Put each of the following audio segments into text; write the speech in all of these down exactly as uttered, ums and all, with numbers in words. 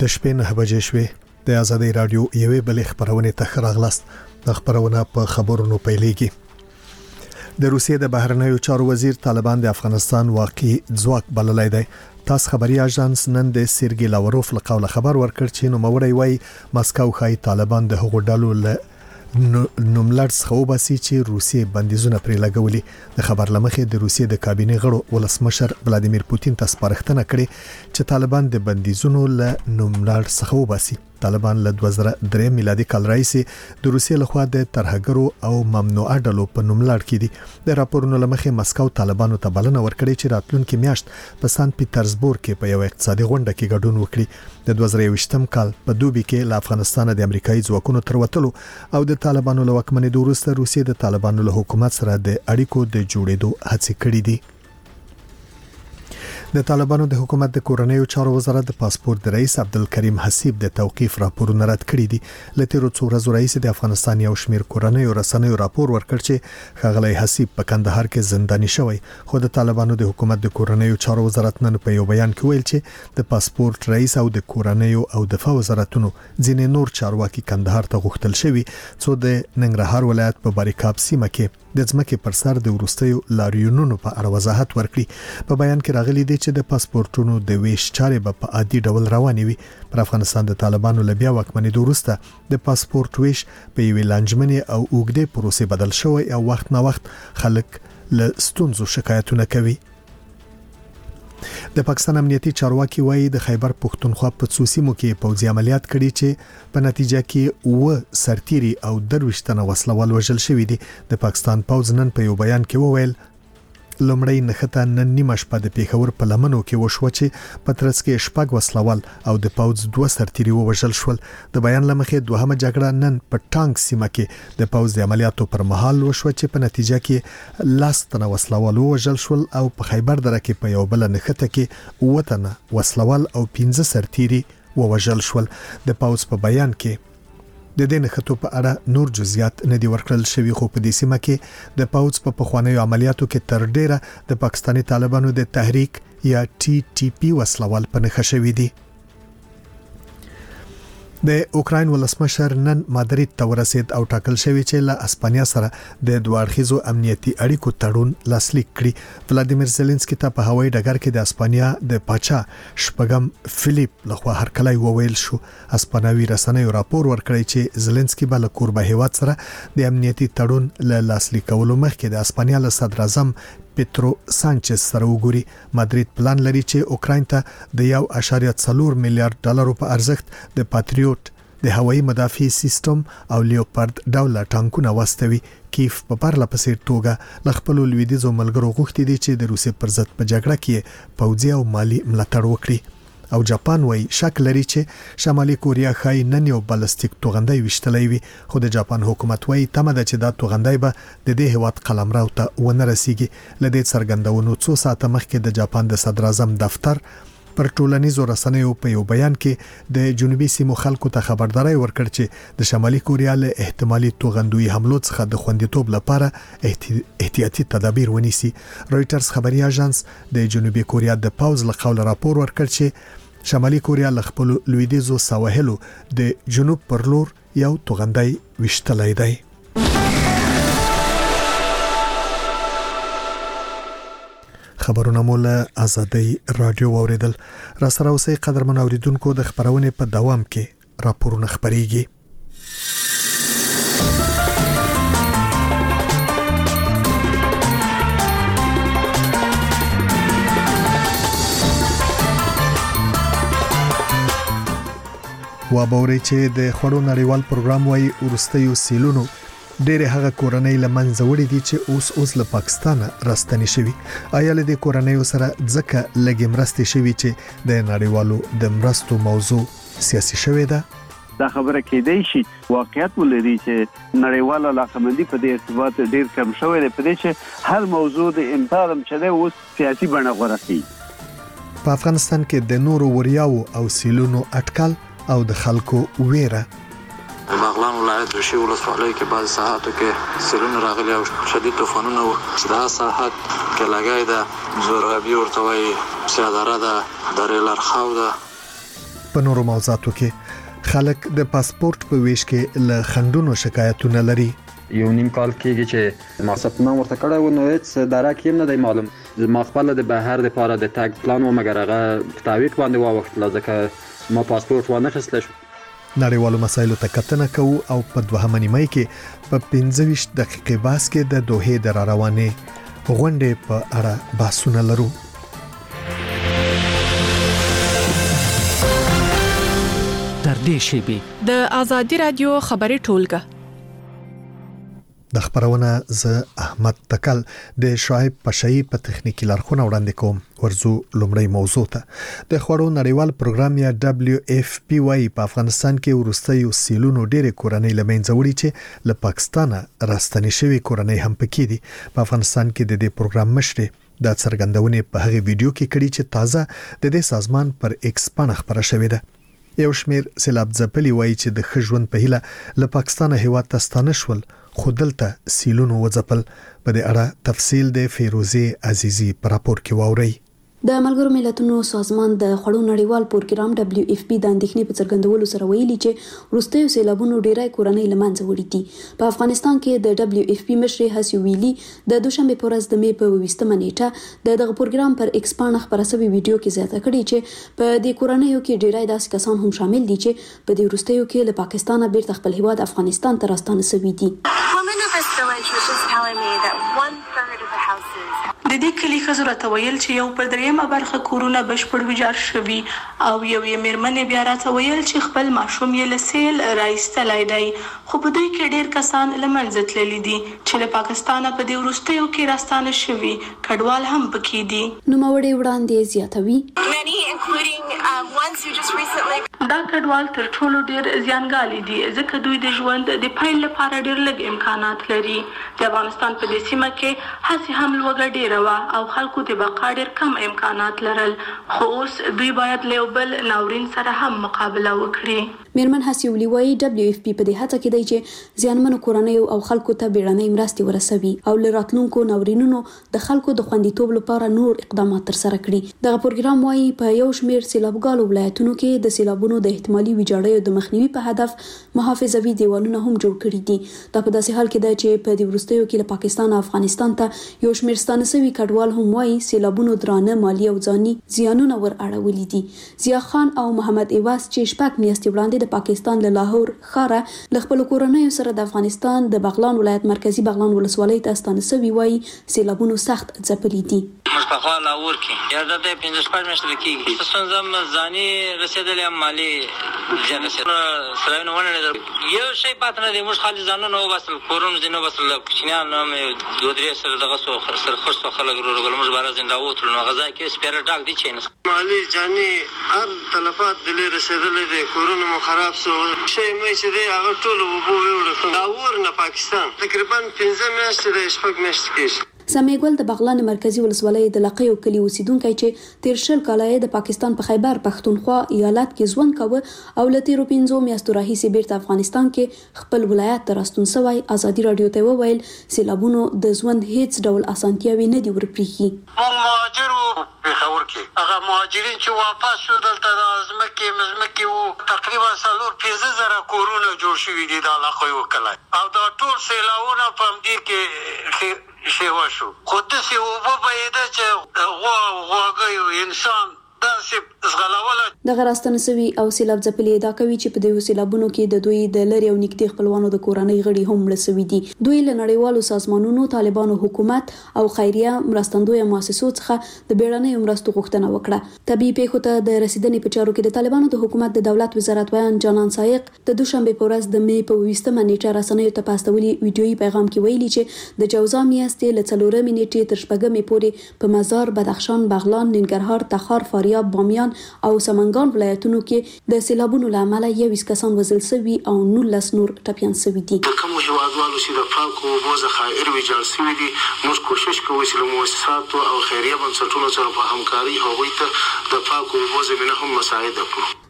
د شپې نه بجې شوې د آزادۍ رادیو یوې بلې خبرونه ته راغلاست. د خبرونه په خبرونو پیلېږي. د روسیې د بهرنیو چارو وزیر طالبان د افغانستان واقعي ځواک بللای دی. تاس خبري اژانس نن د سرګي لاوروف له قوله خبر ورکړ چې نو موري وای مسکو خای طالبان د هغو ډلو له نوملړ څخه وباسي چې روسیې بندیزونه پرې لګولي. د خبر لمخې د روسیې د کابینې غړو ولسمشر ولادیمیر پوتین ته سپارښتنه کړې چې طالبان د بندیزونو له نوملړ څخه وباسي. طالبان له دوه زره درې میلادي کال راځي د روسیې لخوا د ترهګرو او ممنوعه ډلو په نوملړ کې دي. د راپورونو لمخې مسکو طالبانو ته بلنه ورکړې چې راتلونکي میاشت په سان پیټرزبورګ کې په یو اقتصادي غونډه کې ګډون وکړي. د دوه زره یوویشتم کال په دوبي کې له افغانستان د امریکایي ځواکونو تر وتلو او د طالبانو له واکمنۍ وروسته روسیې د طالبانو له حکومت سره د اړیکو د جوړېدو هڅې کړې دي. د طالبانو د حکومت د کورنیو چارو وزارت د پاسپورت د رئیس عبدالکریم حسیب د توقیف راپورونه رد کړی دي. لته څو ورځې رئیس د افغانستان یو شمیر کورنیو رسنیو راپور ورکړ چې خغلی حسیب په کندهار کې زنداني شوی. خو د طالبانو د حکومت د کورنیو چارو وزارت نن په یو بیان کې ویل چې د پاسپورت رئیس او د کورنیو او دفاع وزارتونو ځینې نور چارواکي کندهار ته غوښتل شوی څو د ننګرهار ولایت په باریکاب سیمه کې د ځمکې پر سر د ورستیو لاریونونو په اړه وضاحت ورکړي. په بیان کې راغلي دي چې د پاسپورتونو د ویش چارې به په عادي ډول روانې وي. پر افغانستان د طالبانو له بیا واکمنۍ وروسته د پاسپورت ویش په یوې لانجمنې او اوږدې پروسې بدل شوی او وخت نه وخت خلک له ستونزو شکایتونه کوي. د پاکستان امنیتي چارواکي وایي د خیبر پښتونخوا په څو سیمو کې پوځي عملیات کړي چې په نتیجه کې و سرتيري او درويشتنه وسلوال وژل شوی دي. د پاکستان پوځ نن په یو بیان کې وویل لومړی نخته نن نیمه شپه د پیښور په لمنو کې وشو چې پترس کې شپږ وسلوال او د پوځ دوه سرتيري وژل شول. د بیان لمخې دوهمه جګړه نن په ټانک سیمه کې د پوځ د عملیاتو پر مهال وشو چې په نتیجه کې لاستنه وسلوال وژل شول او په خیبر دره کې په یو بل نخته کې وطن وسلوال او پنځه سرتيري وژل شول. د پوځ په بیان کې د دې نخټو په اړه نور جزئیات نه دی ورکړل شوی. خو په دې سیمه کې د پوځ په پخوانیو عملیاتو کې تر ډیره د پاکستاني طالبانو د تحریک یا ټي ټي پی وسلوال په نخښه شوی دي. د اوکراین ولسمشر نن مادرید ته ورسید او ټاکل شوی چې له اسپانیا سره د دوه اړخیزو امنیتي اړیکو تړون لاسلیک کړي. ولادیمیر زيلنسکي ته په هوایي ډګر کې د اسپانیا د پاچا شپږم فلیپ لخوا هرکلی وویل شو. اسپانوي رسنیو راپور ورکړی چې زيلنسکي به له کوربه هیواد سره د امنیتي تړون له لاسلیکولو مخکې د اسپانیا له صدر اعظم پیټرو سانچز سره وګوري. مادرید پلان لري چې اوکراین ته د یو اعشاریه څلور میلیارډ ډالرو په ارزښت د پاتریوټ د هوایي مدافع سیستم او لیوپارد ډول ټانکونه واستوي. کیف په پرله پسې توګه ل خپل لویدیزو ملګرو غوښتي دي چې د روسیې پر ضد په جګړه کې پوځي او مالی ملاتړ وکړي. او جاپان وای شک لري چې شمالي کوریا خای نن یو بالستیک توغندۍ وشتلې وي. خو د جاپان حکومت وای تمه ده چې دا توغندۍ به د دې هواد قلمرو ته ونه رسیږي. لدې څرګندونو څو ساعته مخکې د جاپان د صدر اعظم دفتر پر ټولنیزو رسنیو په یو بیان کې د جنوبي سیمو خلکو ته خبرداري ورکړ چې د شمالي کوریا له احتمالي توغندوي حملو څخه د خوندیتوب لپاره احتیاطي تدابیر ونیسي. رويټرز خبري اژانس د جنوبي کوریا د پاوز له قوله راپور ورکړ چې شمالي کوریا له خپل لویدیزو سواحلو د جنوب پر لور یو توغندۍ وشتلای دی. خبرونه مولا آزادۍ رادیو اوریدل. را سره اوسې قدرمن اوریدونکو د خبرونه په دوام کې راپورونه خبريږي. وابوري چې د خړو نړیوال پروګرام وای ورستیو سیلونو ډېر هغه کورنۍ لمنځه وړي دي چې اوس اوس له پاکستان راستنی شوی. آیا له دې کورنۍ سره ځکه لګي مرستې شوی چې د نړیوالو د مرستو موضوع سیاسي شوی ده؟ دا خبره کېدای شي واقعیت ولري چې نړیواله علاقمندي په دې ارتباط ډېر کم شوی دی. په دې چې هر موضوع د امتحان چې ده اوس سیاسي بڼه غوره کوي. په افغانستان کې د نورو وریاو او سیلونو اټکل او د خلکو ویره. بغلان ولایت وشي ولسوالۍ کې بعض ساحاتو کې سیلونه راغلي او شدید طوفانونه و. دا ساحات کې لګای ده زورابي ورته وایي سیاداره ده درې لرخاو ده. په نورو موضوعاتو کې خلک د پاسپورت په ویش کې له خندونو شکایتونه لري. یو نیم کال کېږي چې ما ثبت نام ورته کړی و، نو هیڅ درک یې نه دی معلوم. ما خپل د بهر لپاره د تګ پلان و، مګر هغه په تعویق باندې واوښتله ځکه ما پاسپورت وانه اخیستی شو. نړیوالو مسایلو ته کتنه کوو او په دوهمه نیمه کې په پنځه ویشت دقیقې باس کې د دوحې د را روانې غونډې په اړه بحثونه لرو. تر دې شیبې د آزادي رادیو خبري ټولګه د خبرونه ز احمد تکل د شعیب پشایی په تخنیکی لارښوونه وړاندې کوم. ورزو لومړی موضوع ته د خوړو نړیوال پروګرام یا دبليو اف پی واي په افغانستان کې ورستیو سیلونو ډېرې کورنۍ لمنځه وړي چې له پاکستانه راستنې شوی کورنۍ هم پکې دي. په افغانستان کې د دې پروګرام مشر د څرګندونې په هغه ویډیو کې کړي چې تازه د دې سازمان پر ایکس باندې خبره شوې ده. یو شمیر سیلاب ځپلي وایي چې د خژوند په هیله له پاکستانه هیواد ته ستانه شول، خو دلته سیلونو وځپل. په دې اړه تفصیل د فیروزي عزیزي په راپور کې واورئ. د ملګرو ملتونو سازمان د خوړو نړیوال پروګرام دبليو اف پی د اندېښنې په څرګندولو سره ویلي چې وروستیو سیلابونو ډیری کورنۍ له منځه وړي دي. په افغانستان کې د دبليو اف پی مشر هسي ویلي د دوشنبه په ورځ د می په ویشتمه نیټه د دغه پروګرام پر ایکس باندې خبره شوې ویډیو کې زیاته کړې چې په دې کورنۍ کې ډیری داسې کسان هم شامل دي چې په دې وروستیو کې له پاکستانه بیرته خپل هیواد افغانستان ته راستانه شوي دي. د دې کلی ښځو راته ویل چې یو پر دریمه برخه کورونه بشپړ ویجاړ شوي او یو یې مېرمنې بیا راته ویل چې خپل ماشوم یې له سیل راایستلی دی، خو په دوی کې ډېر کسان له منځه تللي دي چې له پاکستانه په دې وروستیو کې راستانه شوي کډوال هم پکې دي. نوموړې وړاندې زیاتوي دا کډوال تر ټولو ډېر زیانګالي دي ځکه دوی د ژوند د پیل لپاره ډېر لږ امکانات لري. د افغانستان په دې سیمه کې هسې هم لوږه ډېره وه او خلکو د بقا ډېر کم امکانات لرل، خو اوس دوی باید له یو بل ناورین سره هم مقابله وکړي. میرمن هسي ویلي وایي دبليو اف پی په دې هڅه کې دی چې زیانمنو کورنیو او خلکو ته بیړنۍ مرستې ورسوي او له راتلونکو ناورینونو د خلکو د خوندیتوب لپاره نور اقدامات ترسره کړي. دغه پروګرام وایي په یو شمیر سیلابګالو ولایتونو کې د سیلابونو د احتمالي ویجاړیو د مخنیوي په هدف محافظوي دیوالونه هم جوړ کړي دي. دا په داسې حال کې دی چې په دې وروستیو کې له پاکستان او افغانستان ته یو شمیر ستانه شوي کډوال هم وایي سیلابونو درانه مالی او ځاني زیانونه ور اړولي دي. ضیا خان او محمد ایواز چې شپږ میاشتې وړاندې د پاکستان له لاهور ښاره له خپل کورنیو سره د افغانستان د بغلان ولایت مرکزی بغلان ولسوالۍ ته ستانه شوي وایي سیلابونو سخت ځپلي دي. موږ په خوا لاهور کې یا د پنځه شپږ میاشتې کېږي ستونزه ځاني رسېدلې هم مالي زیان رسېدل سره نه ونه یو شی پاتې نه دی. موږ خالي ځانونه وباسل کورونه ځینې وباسل کوچنیان هم دوه درې سره دغه سو سره خرڅ خلک ورغلل. موږ بار ځین راووتلو نو غذا کې سپیره ډاک دي چې مالي ځاني هر تلفات دلې رسېدلې دي. کورونه مو خراب شو شی مې چې دی هغه ټول وبو وړل لاهور نه پاکستان تقریبا پنځه میاشتې د شپږ میاشتې کې. سمیګل د بغلان مرکزی ولسوالۍ د لقیو کلی اوسیدونکو چې تیر شل کاله د پاکستان په خیبر پښتونخوا ایالت کې ژوند کاوه او له تیرو پنځو میاشتو راهیسې بیرته افغانستان کې خپل ولایت ته راستون شوی ازادي رادیو ته وویل سیلابونو د ژوند هیڅ ډول اسانتیاوي نه دی ورپریخي. موږ مهاجرو په خبر کې هغه مهاجرین چې واپس شو دلته د ازمکه مزمکه وو تقریبا څلور پنځه زره کورونه جوړ شوي دي د علاقې وکړای او دا ټول سیلاونه په دې کې شیوا شو. خو داسې اوبه بهیده چې غوا غواګیو انسان داسې زغلوله. دغه راستنه شوي او سیلاب ځپلي ادعا کوي چې په دې سیلابونو کې د دوی د لرې او نږدې خپلوانو د کورنۍ غړي هم مړه شوي دي. دوی له نړیوالو سازمانونو، طالبانو حکومت او خیریه مرستندویه مؤسسو څخه د بیړنیو مرستو غوښتنه وکړه. طبي پیښو ته د رسیدنې په چارو کې د طالبانو د حکومت د دولت وزارت ویان جانان سایق د دوشنبه په ورځ د می په ویشتمه نیټه رسنیو ته پاستولي ویډیويي پیغام کې ویلي چې د جوزا میاشتې له څلورمې نیټې تر شپږمې پورې په مزار، بدخشان، بغلان، ننګرهار، تخار، فاریاب، بامیان او سمنګان ولایتونو کې د سیلابونو له امله یویس کسان وژل شوي او نولس نور ټپیان شوي دي. کوم هیوادوالو چې د پاکو اوبو ذخایر ویجاړ شوي دي موږ کوشش کوو چې له مؤسساتو او خیریه بنسټونو سره په همکاري هغوی ته د پاکو اوبو زمینه هم مساعده کړو.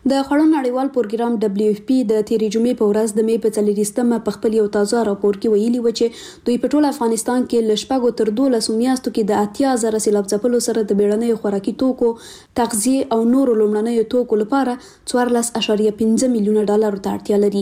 د خړو نړیوال پروګرام دبليو اف پی د تیرې جمعې په ورځ د مې په څلورویشتمه په خپل یو تازه راپور کې ویلي و چې دوی په ټول افغانستان کې ل شپږو تر دولسو میاشتو کې د اتیا زره سیلاب ځپلو سره د بیړنیو خوراکي توکو، تغذیه او نورو لومړنیو توکو لپاره څوارلس اعشاریه پنځه میلیونه ډالر ته اړتیا لري.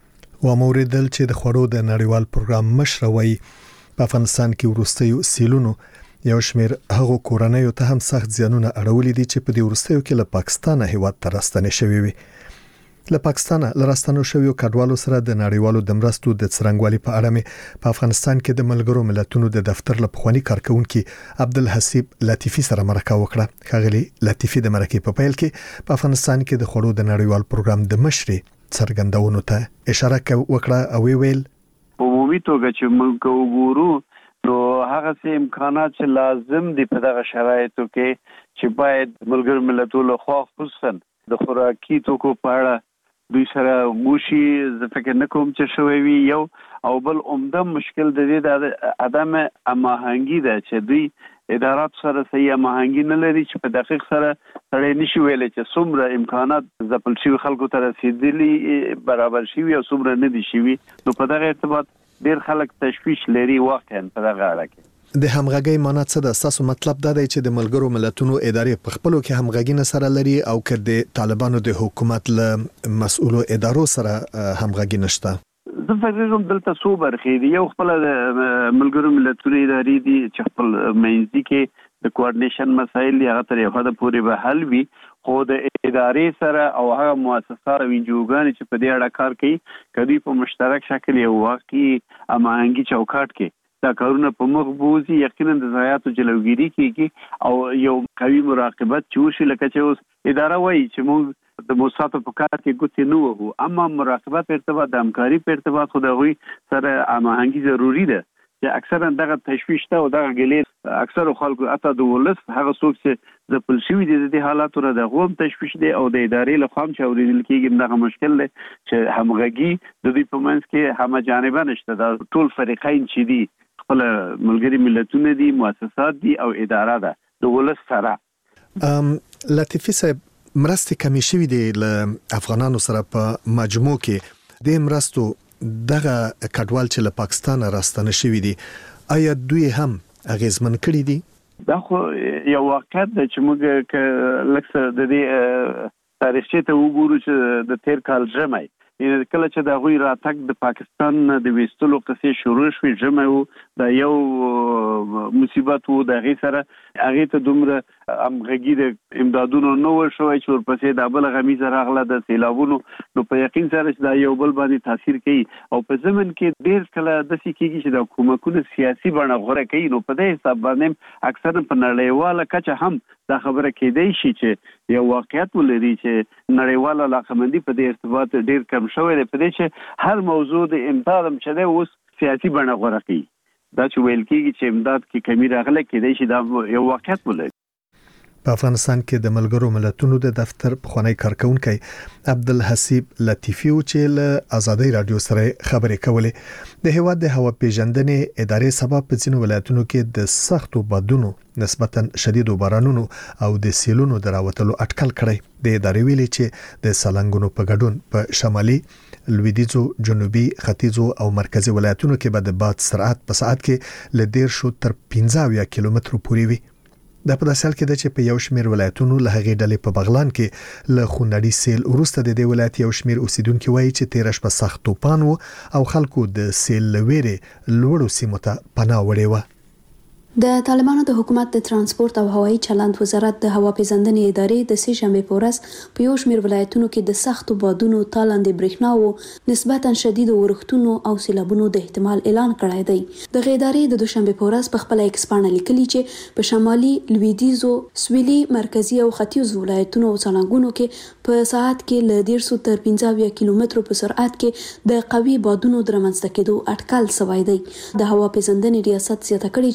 و موریدل چې د خړو د نړیوال پروګرام مشر وایي په افغانستان کې وروستیو سیلونو یو شمیر هغه کورنیو ته هم سخت زیانونه اړولې دي چې په دې وروستیو کې له پاکستان هیواد ته راستنې شوې وي. له پاکستان له راستنو شویو کډوالو سره د نړیوالو د مرستو د څرنګوالي په اړه مې په افغانستان کې د ملګرو ملتونو د دفتر له پخوانی کارکونکي عبدالحسیب لطیفي سره مرکه وکړه. ښاغلي لطیفي د مرکې په پیل کې په افغانستان کې د خړو د نړیوال پروګرام د مشر څرګندونو ته اشاره وکړه او ویل په عمومي توګه چې موږ وګورو نو هغه سه امکانات چې لازم دي په دغه شرایطو کې چې باید ملګرو ملتونو خو خصوصا د خوراکي توکو په اړه دوی سره موشي زه فکر نه کوم چې شوی وي. یو او بل عمده مشکل د دې د عدم هماهنګي ده چې دوی ادارات سره صحیح هماهنګي نه لري چې په دقیق سره سره نشي ویل چې څومره امکانات ځپل شي خلکو ته رسیدلي برابر شي او څومره نه دي شي. نو په دغه ارتباط ډیر خلک تشویش لري واقعا په دغه اړه کې. د همغږۍ معنی څه ده؟ تاسو مطلب دا دی چې د ملګرو ملتونو ادارې په خپلو کې همغږي نه سره لري او که د طالبانو د حکومت له مسؤلو ادارو سره همغږي نشته؟ زه فکر کوم دلته څو برخې دي. یو خپل د ملګرو ملتونو ادارې دي چې خپل منځي کې د کوارډینیشن مسایل هغه تر یو حد پورې به حل وي، خو د ادارې سره او هغه مؤسسات او انجوګانې چې په دې اړه کار کوي کدي په مشترک شکل یو واقعي امانګي چوکاټ کې دا کارونه په مخ بوزي، یقینا د ضایعاتو جلوګیری کیږي او یو قوي مراقبت چوشي. لکه چې اوس اداره وایي چې موږ د موسساتو په کار کې ګوتې نه وو، اما مراقبت په ارتباط د همکاري په ارتباط خو د غوي سره امانګي ضروری ده چې اکثرا دغه تشویش ته او دغه ګلې اکثر خلکو اته د ولس هغه څوک چې د پلشوي د دې حالاتو را د غوم تشویش دی او د ادارې له خام چې اوریدل کېږي دغه مشکل دی چې همغږي د دې په منځ کې هم جانبه نشته. دا ټول فریقین چې دي خپل ملګری ملتونه دي، مؤسسات دي او اداره ده د ولس سره. ام لطیفي صاحب مرستې کمی شوي دي له افغانانو سره په مجموع کې د مرستو دغه کډوال چې له پاکستان راستنه شوي دي آیا دوی هم اغیزمن کړي دي؟ دا خو یو واقعیت ده چې موږ لکه د دې تاریخچه ته وګورو چې د تیر کال ژمی کله چې د غوی راتګ د پاکستان د ویستلو قصې شروع شوې ژمی وو، دا یو مصیبت وو. د هغې سره هغې ته دومره همغږي د امدادونو نه و شوی چې ورپسې دا بله غمیزه راغله د سیلابونو. نو په یقین سره چې دا یو بل باندې تاثیر کوي او په ضمن کې ډېر کله داسې کېږي چې د کومکونو سیاسي بڼه غوره کوي. نو په دې حساب باندې اکثر په نړیواله کچه هم دا خبره کېدای شي چې یو واقعیت ولري چې نړیواله علاقمندي په دې ارتباط ډېر کم شوی دی، په دې چې هر موضوع د امداد هم چې دی اوس سیاسي بڼه غوره کوي. دا چې ویل کېږي چې امداد کې کمی راغله کېدای شي دا یو واقعیت ولري. په افغانستان کې د ملګرو ملتونو د دفتر پخوانی کارکونکي عبدالحسیب لطیفي چې له آزادۍ رادیو سره خبرې کولې د هیواد د هوا پیژندنې ادارې سبب په ځینو ولایتونو کې د سختو بادونو نسبتا شدیدو بارانونو او د سیلونو دراوتلو اټکل کړی. د ادارې ویلي چې د سالنګونو په ګډون په شمالي، لویدیځو، جنوبي، ختیځو او مرکزي ولایتونو کې به د باد سرعت په ساعت کې له ډیر شو تر پنځه اویا کیلومترو پورې وي. دا په داسې حال کې ده چې په یو شمېر ولایتونو له هغې ډلې په بغلان کې له خونړي سیل وروسته د دې ولایت یو شمېر اوسیدونکي وایي چې تېره شپه سخت طوفان و او خلکو د سیل له ویرې لوړو سیمو ته پناه وړې وه. د طالبانو د حکومت د ترانسپورت او هوایي چلند وزارت د هوا پیژندنې ادارې د سې شنبې په ورځ په یو شمېر ولایتونو کې د سختو بادونو، تالندې برېښنا او نسبتا شدیدو اورښتونو او سیلابونو د احتمال اعلان کړی دی. د ادارې د دوشنبې په ورځ په خپل ایکس پاڼه لیکلي چې په شمالي، لویدیځو، سویلي، مرکزي او ختیځو ولایتونو او څانګونو کې په ساعت کې له دیرشو تر پنځه اویا کیلومترو په سرعت کې د قوي بادونو د رامنځته کېدو اټکل شوی دی. د هوا پیژندنې ریاست زیاته کړې چې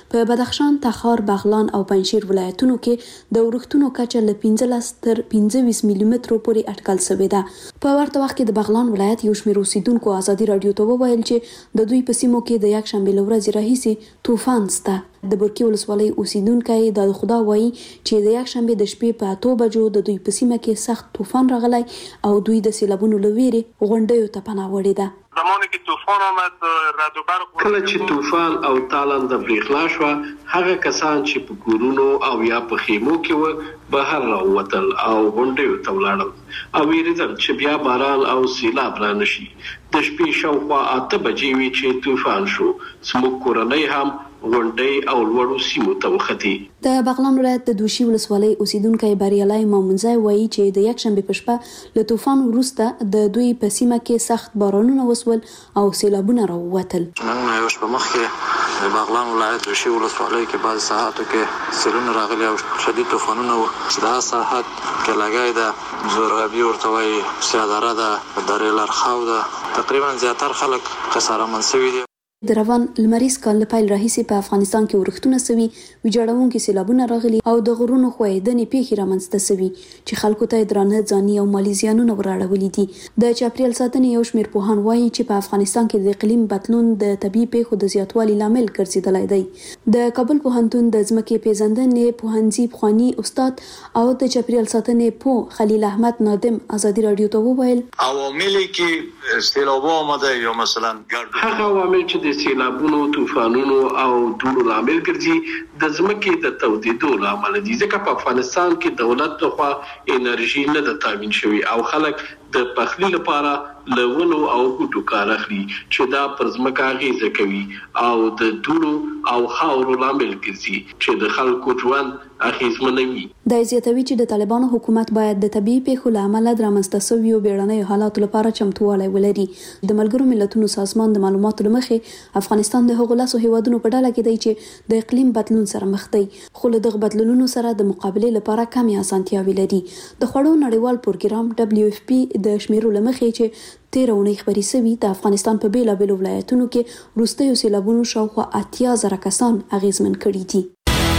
په بدخشان، تخار، بغلان او پنجشیر ولایتونو کې د ورښتونو کچه له پنځلس تر پنځه ویشت ملي مترو پورې اټکل شوې ده. په ورته وخت کې د بغلان ولایت یو شمېر اوسیدونکو ازادي راډیو ته وویل چې د دوی په سیمو کې د یکشنبې له ورځې راهیسې طوفان شته. د برکي ولسوالۍ اوسیدونکي د خدا وایي چې د یکشنبې د شپې په اتو بجو د دوی په سیمه کې سخت طوفان راغلی او دوی د سیلابونو له ویرې غونډیو ته پناه وړې ده. زمانه کې طوفان آمد رعد و برق کله چې طوفان او تالان د برېښنا شو، هغه کسان چې په کورونو او یا په خیمو کې و بهر راووتل او غونډیو ته ولاړل او ویریدل چې بیا باران او سیلاب را نشي. د شپې شاوخوا اته بجې وې چې طوفان شو. زموږ کورنۍ هم غونډۍ او لوړو سیمو ته وختي. د بغلان ولایت د دوشي ولسوالۍ اوسیدونکي بریالي مامونځای وایي چې د یکشنبې په شپه له طوفان وروسته د دوی په سیمه کې سخت بارانونه وسول او سیلابونه راووتل. نن یو شپه مخکې د بغلان ولایت دوشي ولسوالۍ کې بعض ساعتو کې سیلونه راغلي او شدید طوفانونه وو. دا ساحت کې لګای ده زورابي ورته وایي، سیاداره ده، درې لرخاو ده. تقریبا زیاتر خلک خسارمن شوي دي. د روان لمریز کال له پیل راهیسې په افغانستان کې ورښتونه سوي، ویجاړونکي سیلابونه راغلي او د غرونو ښویېدنې پیښې رامنځته سوي چې خلکو ته درانه ځاني او مالي زیانونه وراړولي دي. د چاپیریال ساتنې یو شمېر پوهان وایي چې په افغانستان کې د اقلیم بدلون د طبیعي پیښو د زیاتوالي لامل ګرځېدلی دی. د کابل پوهنتون د ځمکې پیژندنې پوهنځي پخواني استاد او د چاپیریال ساتنې پوه خلیل احمد نادم ازادي راډیو ته وویل عوامل کې سیلاب آمده یا مثلا هغه عوامل چې د سیلابونو، طوفانونو او دوړو لامل ګرځي د ځمکې د تودېدو لامل دي. ځکه په افغانستان کې دولت لخوا انرژي نه ده تامین شوی او خلک د پخلي لپاره له ونو او بوټو کار اخلي چې دا پر ځمکه اغیزه کوي او د دوړو او خاورو لامل ګرځي چې د خلکو ژوند اغیزمنوي. دا زیاتوي چې د طالبانو حکومت باید د طبیعي پیښو له امله د رامنځته شویو بیړنیو حالاتو لپاره چمتووالی ولري. د ملګرو ملتونو سازمان د معلوماتو له مخې افغانستان د هغو لسو هیوادونو په ډله کې دی چې د اقلیم بدلون سره مخ دی، خو له دغه بدلونونو سره د مقابلې لپاره کمې اسانتیاوې لري. د خوړو نړیوال پروګرام دبلیو اف پی د شمیرو له مخې چې تیر اونۍ خبري سوي د افغانستان په بیلابیلو ولایتونو کې وروستیو سیلابونو شاوخوا اتیا زره کسان اغیزمن کړي دي.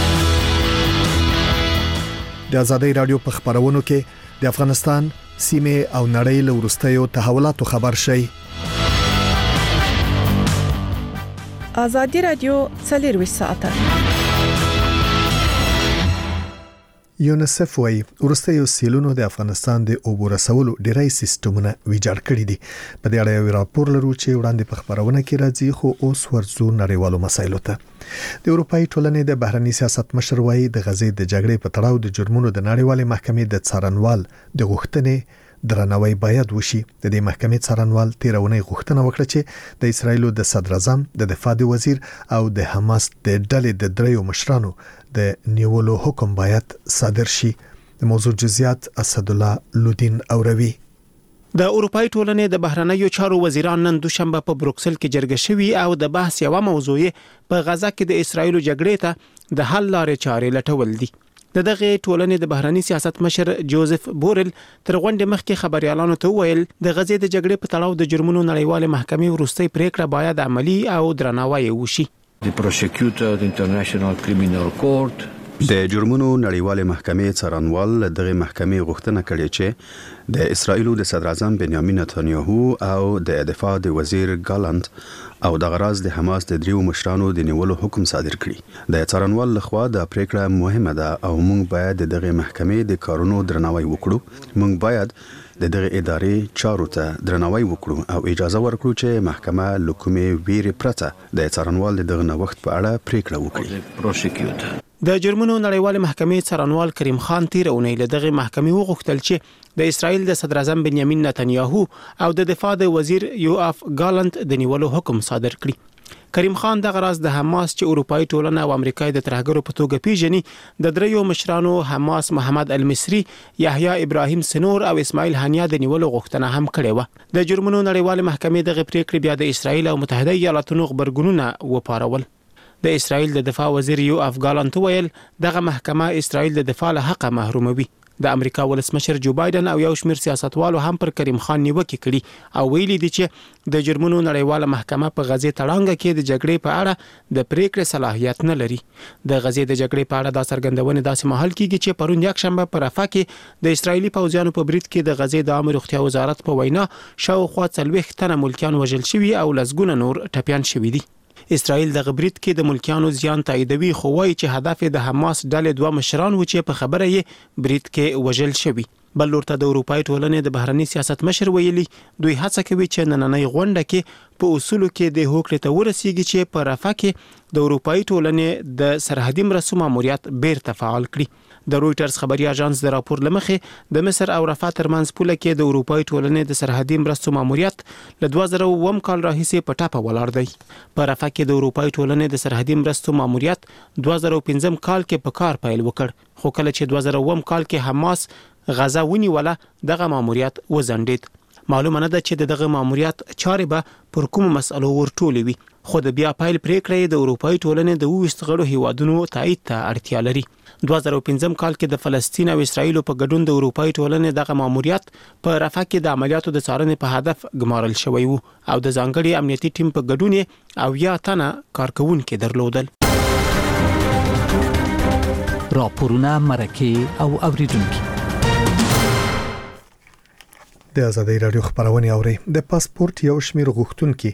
د ازادي راډیو په خبرونو کې د افغانستان سیمه او نړۍ له وروستیو تحولاتو خبر شي. ازادي راډیو څلور ساعته. یونیسف وايي ورستیو سیلونو د افغانستان د اوبو رسولو ډیری سیستمونه ویجاړ کړي دي. په دې اړه یو راپور لرو چې وړاندې په خبرونه کې راځي، خو اوس ورځو نړیوالو مسایلو ته. د اروپאי ټولنې د بهرنی سیاست مشر وايي د غزې د جګړې په تړاو د جرمونو د نړیوالې محکمې د څارنوال د غوښتنې درناوی باید وشي. د دې محکمې څارنوال تیرونه غوښتنه وکړه چې د اسرایلو د صدر اعظم، د دفاع وزیر او د حماس د ډلې د دریو مشرانو د نیولو حکم باید صادر شي. د موضوع جزئیات اسد الله لودین اوروي. د اروپאי ټولنې د بهرنیو چارو وزیران نن دوشنبه په بروکسل کې جرګه شوي او د بحث یوه موضوع په غزه کې د اسرایلو جګړې ته د حل لارې چارې لټول دي. د دغه ټولنې د بهرنی سیاست مشر جوزف بورل تر غونډې مخکې خبريالانو ته وویل د غزې د جګړې په تړاو د جرمونو نړیوالې محکمې وروستۍ پریکړه باید عملی او درناوی وشي. The prosecutor the International Criminal Court د جرمونو نړیوالې محکمې څارنوال دغه محکمې غوښتنه کړې چې د اسرایلو د صدر اعظم بنیامین نتانیاهو او د دفاع د وزیر ګالانت او د غراز د حماس د دریو مشرانو د نیولو حکم صادر کړي. د څارنوال لخوا د پریکړه مهمه ده او موږ باید د دغه محکمې د کارونو درناوی وکړو. موږ باید د دغه ادارې چارو ته درناوی وکړو او اجازه ورکړو چې محکمه له کومې ویرې پرته د څارنوال د دغه نوښت په اړه پریکړه وکړي. د جرمونو نړیوالې محکمې څارنوال کریم خان تیر اونۍ له دغه محکمې وغوښتل چې د اسرایل د صدر اعظم بنیامین نتانیاهو او د دفاع د وزیر یوآف ګالانت د نیولو حکم صادر کړي. کریم خان د غراز د حماس چې اروپאי ټولنه او امریکای د ترهګرو په توګه پیژني د دریو مشرانو حماس محمد المصری، یحیی ابراهیم سنور او اسماعیل هانیه د نیولو غوښتنه هم کړې و. د جرمونو نړیوالې محکمې دغه پریکړې بیا د اسرایل او متحده ایالاتونو خبرګونونه وپارول. د اسرایل د دفاع وزیر یوآف ګالانت ویل دغه محکمه اسرایل د دفاع له حق محروموي. د امریکا ولسمشر جو بایدن او یو شمېر سیاستوالو هم پر کریم خان نیوکه کړي او ویلي دي چې د جرمونو نړیواله محکمه په غزې تړانګه کې د جګړې په اړه د پریکړې صلاحیت نه لري. د غزې د جګړې په اړه دا څرګندونه داسې مهال کیږي چې پرون یک شنبه په رفح کې د اسرایلی پوځیانو په برید کې د غزې د عامه روغتیا وزارت په وینا شاوخوا څلوېښت تنه ملکیان وژل شوي او لسګونه نور ټپیان شوي دي. اسرائیل د غبرید کې د ملکیانو زیان تاییدوي خو وایي چې هدف د حماس ډلې دوه مشران و چې په خبره یې برید کې وژل شوي. بل لورته د اروپای ټولنې د بهرني سیاست مشر ویلي دوی هڅه کوي چې نننۍ غونډه کې په اصولو کې د هوکړې ته ورسیږي چې په رفح کې د اروپای ټولنې د سرحدي مرستو ماموریت بیرته فعال کړي. د رويټرز خبري اژانس د راپور لمخې د مصر او رفح ترمنځ پوله کې د اروپای ټولنې د سرحدي مرستو ماموریت له دوه زره اووه کال راهیسې په ټاپه ولاړ دی. په رفح کې د اروپای ټولنې د سرحدي مرستو ماموریت دوه زره پنځم کال کې په کار پیل وکړ خو کله چې دوه زره اووه کال کې حماس غزا ونیوله دغه ماموریت وزندید. معلومه نه ده چې دغه ماموریت چارې به پر کوم مسئلو ورټولې وي خو د بیا پایل پریکړې د اروپای ټولنې د ویست غړو هیوادونو تایید ته اړتیا لري. دوه زره پنځم کال کې د فلسطین او اسرایل په ګډون د اروپای ټولنې دغه ماموریت په رفح کې د عملیاتو د څارنې په هدف ګمارل شوی وو او د ځانګړي امنیتي ټیم په ګډون او یا تنه کارکونکو درلودل. راپورونه مرکه او اوریدونکو د آزادۍ رادیو خبرونه اوري. د پاسپورت یو شمیر غوښتونکو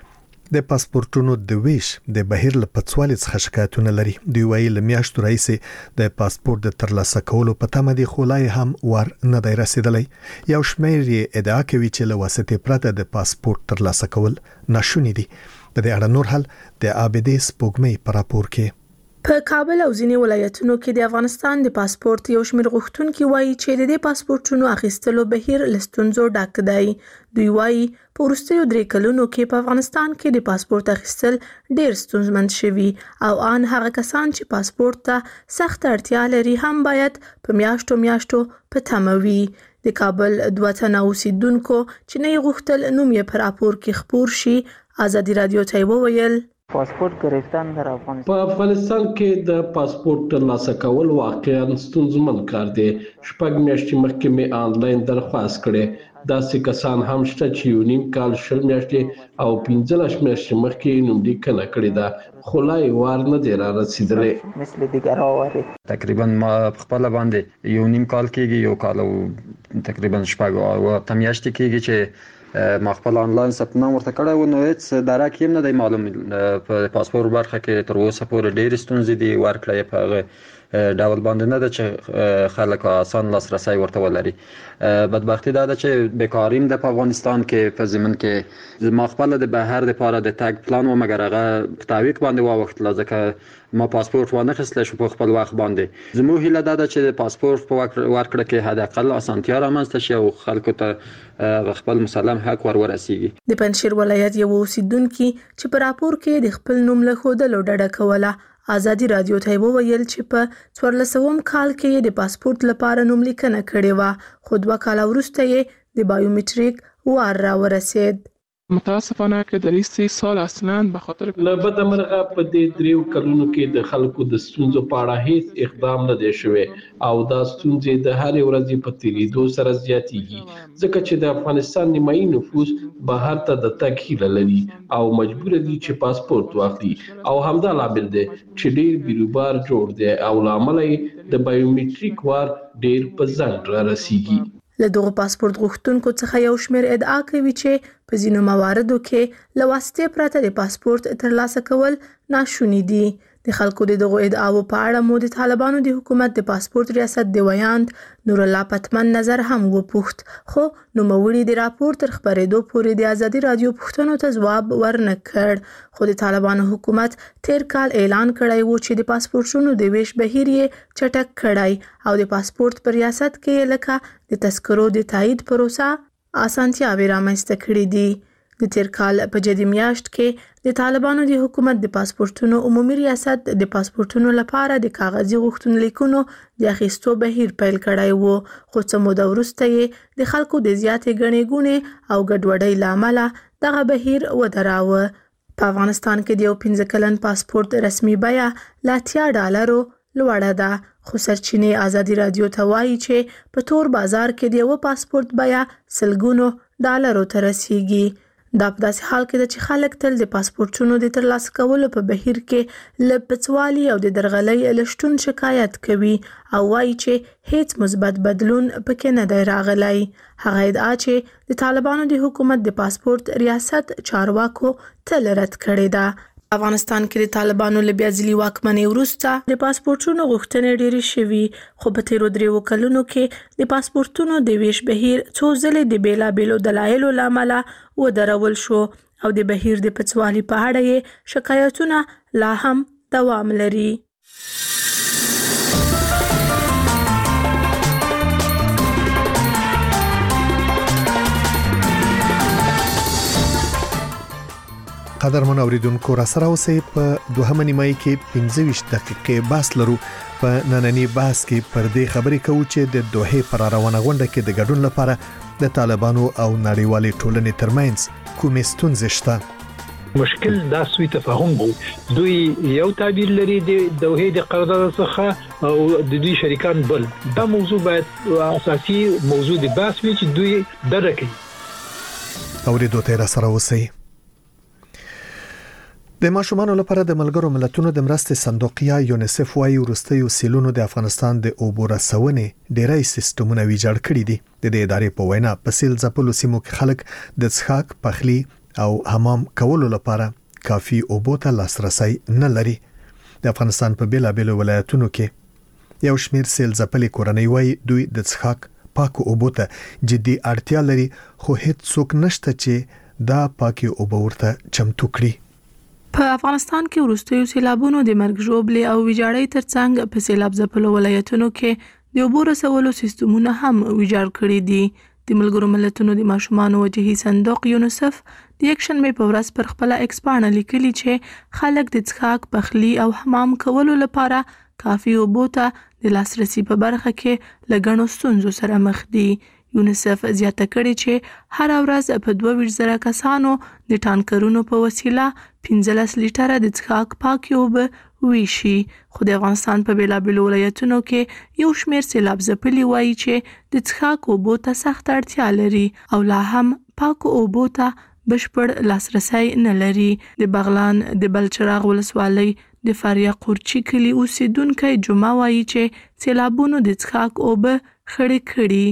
د پاسپورتونو د ویش د بهیر له پڅوالي څخه شکایتونه لري. دوی وایي له میاشتو راځي د پاسپورت د ترلاسه کولو په تمه دي خو لای هم ور نه دی رسیدلی. یو شمیر یې ادعا کوي چې له واسطې پرته د پاسپورت ترلاسه کول ناشونی دي. د دې اړه نور حل د عابدې سپوږمۍ په راپور کې. په کابل او ځینې ولایتونو کې د افغانستان د پاسپورت یو شمېر غوښتونکي وایي چې د دې پاسپورتونو اخیستلو بهیر له ستونزو ډک دی. دوی وایي په وروستیو درې کلونو کې په افغانستان کې د پاسپورت اخیستل ډېر ستونزمن شوي او ان هغه کسان چې پاسپورت ته سخت اړتیا لري هم باید په میاشتو میاشتو په تمه وي. د کابل دوه تنه اوسیدونکو چې نه غوښتل نوم یې په راپور کې خپور شي آزادي رادیو ته وویل پاسپورت گرفتن در افغانستان په افغانستان کې د پاسپورت ترلاسه کول واقعا ستونزمن کار دی. شپږ میاشتې مخکې مې آنلاین درخواست کړې. داسې کسان هم شته چې یو نیم کال شل میاشتې او پنځلس میاشتې مخکې نوملیکنه کړې ده خو لا یې وار نه دی را رسیدلی. مثل دیگر آواری تقریبا ما خپل باندې یو نیم کال کېږي یو کال او تقریبا شپږ او اته میاشتې کېږي چې ما خپل آنلاین ثبت نام ورته کړی و نو هیڅ درک هم نه دی معلوم. په پاسپورت برخه کې تر اوسه پورې ډېرې ستونزې دي. ورکړه په هغه ډول باندې نه ده چې خلک آسان لاسرسی ورته ولري. بدبختي دا ده چې بیکاریم د په افغانستان کې په ضمن کې ما خپل د بهر د پاره د تګ پلان و مګر هغه په تعویق باندې واوښتله ځکه ما پاسپورت ونه خستل شو په خپل وخت باندې. زموږ هیله دا ده چې د پاسپورت په ورکړه کې حد اقل اسانتیا رامنځته شي او خلکو ته خپل مسلم حق ور ورسیږي. د پنځشیر ولایت یو اوسیدونکو چې په راپور کې د خپل نوم له خوده ډډه کوله آزادي رادیو ته وویل چې په څوارلسم کال کې د پاسپورت لپاره نوم لیکنه کړې و خو دوه کال وروسته یې د بایومټریک وار را ورسید. متاسفانه که در این سه سال اصلا به خاطر لبد مرغه په دې دریو کلونو کې د خلکو د ستونزو په اړه هیڅ اقدام نه دی شوی او دا ستونزې د هرې ورځې په تیریدو سره زیاتېږي ځکه چې د افغانستان نیمایي نفوس بهر ته د تګ هیله لري او مجبور دي چې پاسپورت واخلي او همدا لامل دی چې ډېر بیروبار جوړ دی او لامل یې د بایومټریک وار ډېر په ځنډ را رسیږي. له دغه پاسپورت غوښتونکو څخه یو شمېر ادعا کوي چې په ځینو مواردو کې له واسطې پرته د پاسپورت ترلاسه کول ناشوني دي. د خلکو د دغه ادعاو په اړه مو د طالبانو د حکومت د پاسپورت ریاست د ویاند نور الله پتمن نظر هم وپوښت خو نوموړي د راپور تر خبرېدو پورې د آزادي رادیو پوښتنو ته ځواب ورنه کړ. خو د طالبانو حکومت تیر کال اعلان کړی و چې د پاسپورتونو د ویش بهیر یې چټک کړی او د پاسپورت پر ریاست کې لکه د تذکرو د تایید پروسه اسانتیاوې رامنځته کړې دي. د تیر کال په جدي میاشت کې د طالبانو د حکومت د پاسپورتونو عمومي ریاست د پاسپورتونو لپاره د کاغذي غوښتنلیکونو د اخیستو بهیر پیل کړی وو خو څه موده وروسته یې د خلکو د زیاتې ګڼې ګوڼې او ګډوډۍ له امله دغه بهیر ودراوه. په افغانستان کې د یو پنځه کلن پاسپورت رسمي بیه له اتیا ډالرو لوړه ده. خو سرچینې ازادي رادیو ته وایي چې په تور بازار کې د یو پاسپورت بیه سلګونو ډالرو ته رسیږي. دا په داسې حال کې ده چې خلک تل د پاسپورتونو د ترلاسه کولو په بهیر کې له پڅوالي او د درغلۍ له شتون شکایت کوي او وایي چې هیڅ مثبت بدلون پکې نه دی راغلی. هغه ادعا چې د طالبانو د حکومت د پاسپورت ریاست چارواکو تل رد کړې ده. افغانستان کې د طالبانو له بیا ځلي واکمنۍ وروسته د پاسپورتونو غوښتنې ډېرې شوي، خو په تیرو دریو کلونو کې د پاسپورتونو د ویش بهیر څو ځلې د بیلابیلو دلایلو له امله ودرول شو او د بهیر د پڅوالي په اړه یې شکایتونه لا هم دوام لري. قدرمن اوریدونکو را سره اوسئ. په دوهمه نیمایي کې پنځه ویشت دقیقې بحث لرو. په نننی بحث کې پر دې خبرې کوو چې د دوحې پر روانه غونډه کې د ګډون لپاره د طالبانو او نړیوالې ټولنې ترمنځ کومې ستونزې شته. مشکل دا سوی تفاهم وو. دوی یو تعبیر لري د دوحې د قرارداد څخه او د دوی شریکان بل. دا موضوع باید اساسي موضوع د بحث وي چې دوی درکې. اوریدو ته را سره اوسئ. د ماشومانو لپاره د ملګرو ملتونو د مرستې صندوق یا یونیسف وايي وروستیو سیلونو د افغانستان د اوبو رسونې ډیری سیستمونه ویجاړ کړي دي. د دې ادارې په وینا په سیل ځپلو سیمو کې خلک د څښاک، پخلي او حمام کولو لپاره کافي اوبو ته لاسرسي نه لري. د افغانستان په بیلابیلو ولایتونو کې یو شمیر سیل ځپلې کورنۍ وايي دوی د څښاک پاکو اوبو ته جدي اړتیا لري، خو هیڅ څوک نشته چې دا پاکي اوبو ورته چمتو کړي. په افغانستان کې وروستیو سیلابونو د مرګ ژوبلې او ویجاړۍ ترڅنګ په سیلاب ځپلو ولایتونو کې د اوبو رسولو سیستمونه هم ویجاړ کړي دي. د ملګرو ملتونو د ماشومانو وجهي صندوق یونیسف د یک شنبې په ورځ پر خپل ایکس پاڼه لیکلي چې خلک د څښاک، پخلي او حمام کولو لپاره کافي اوبو ته د لاسرسي په برخه کې له ګڼو ستونزو سره مخ دي. یونیسف زیاته کړې چې هر ورځ په دوه ویشت زره کسانو د ټانکرونو په وسیله پنځلس لیټره د څښاک پاکي اوبه ویشي. خو د افغانستان په بیلابیلو ولایتونو کې یو شمیر سیلاب ځپلي وایي چې د څښاک اوبو ته سخت اړتیا لري او لا هم پاکو اوبو ته بشپړ لاسرسي نه لري. د بغلان د بلچراغ ولسوالۍ د فاریه قورچي کلي اوسیدونکي جمعه وایي چې سیلابونو د څښاک اوبه خړې کړي.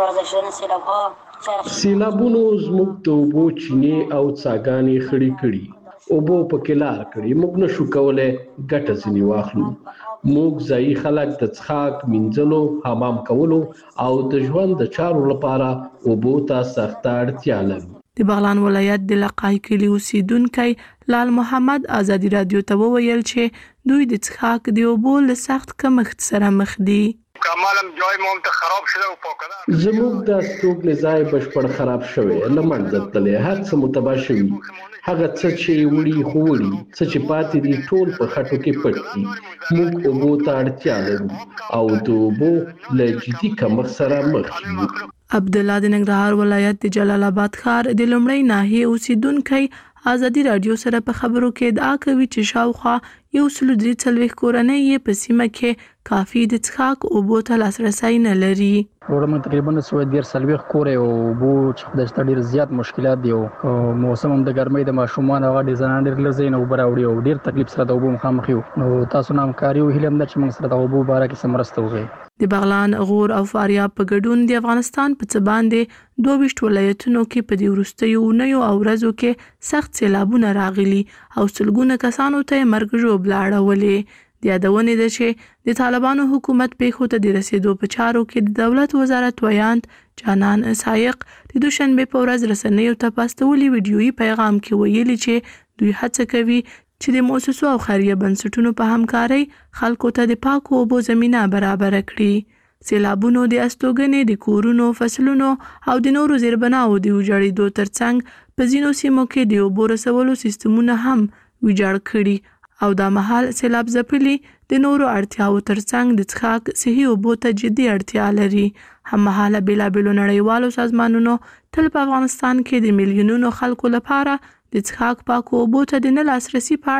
سیلابونو زموږ د اوبو چینې او څاګانې خړې کړي، اوبو په کلار کړي. موږ نشو کولای ګټه ځنی واخلو. موږ ځای خلک د څښاک، مینځلو، حمام کولو او د ژوند د چارو لپاره اوبو ته سخت اړتیا لرو. د بغلان ولایت د لقای کلی اوسیدونکي لال محمد ازادي رادیو ته وویل چې دوی د څښاک د اوبو له سخت کمښت سره مخ دي. کمالم جای مون ته خراب شده او پاکده. زموږ د استوګنې ځای بشپړ خراب شوی، لمنځه تللی، هر څه متباه شوي. هغه څه چې وړي خو وړي، څه چې پاتې دي ټول په خټو کې پټ دي. موږ اوبو ته اړتیا لرو او د اوبو له جدي کمښت سره مخ یو. عبدالله د ننګرهار ولایت د جلال آباد ښار د لومړی ناحیې اوسیدونکي ازادي رادیو سره په خبرو کې ادعا کوي چې شاوخوا یو سل درې څلوېښت کورنۍ یې په سیمه کې کافي د څښاک اوبو ته لاسرسی نه لري. ورته تقریبا سوه ډیر څلوېښت کورې او اوبو چې د شته ډیر زیات مشکلات دي او موسم هم د ګرمۍ د ماشومان هغه ډیر ځان ډیر لږ نه اوبه راوړي او ډیر تکلیف سره د اوبو مخامخ یو. نو تاسو نه همکاري او هیله هم ده چې موږ سره د اوبو باره کې سمرسته وکړي. د بغلان، غور او فاریاب په ګډون د افغانستان په څه باندې دوه ویشت ولایتونو کې په دې وروستیو اونیو او ورځو کې سخت سیلابونه راغلي او سلګونه کسانو ته مرګ ژوبله اړولې. د یادونې ده چې د طالبانو حکومت پیښو ته د رسیدو په چارو کې د دولت وزارت ویاند جانان سایق د دوشنبه په ورځ رسنیو ته په استولي ویډیويي پیغام کې ویلي چې دوی هڅه کوي چې د مؤسسو او خیریه بنسټونو په همکارۍ خلکو ته د پاکو اوبو زمینه برابر کړي. سیلابونو د استوګنې، د کورونو، فصلونو او د نورو زیربناو د ویجاړېدو ترڅنګ په ځینو سیمو کې د اوبو رسولو سیستمونه هم ویجاړ کړي او دا مهال سیلاب ځپلي د نورو اړتیاو ترڅنګ د څښاک صحي اوبو ته جدي اړتیا لري. هممهاله بیلابیلو نړیوالو سازمانونو تل په افغانستان کې د میلیونونو خلکو لپاره د څښاک پاکو اوبو ته د نه لاسرسي په اړه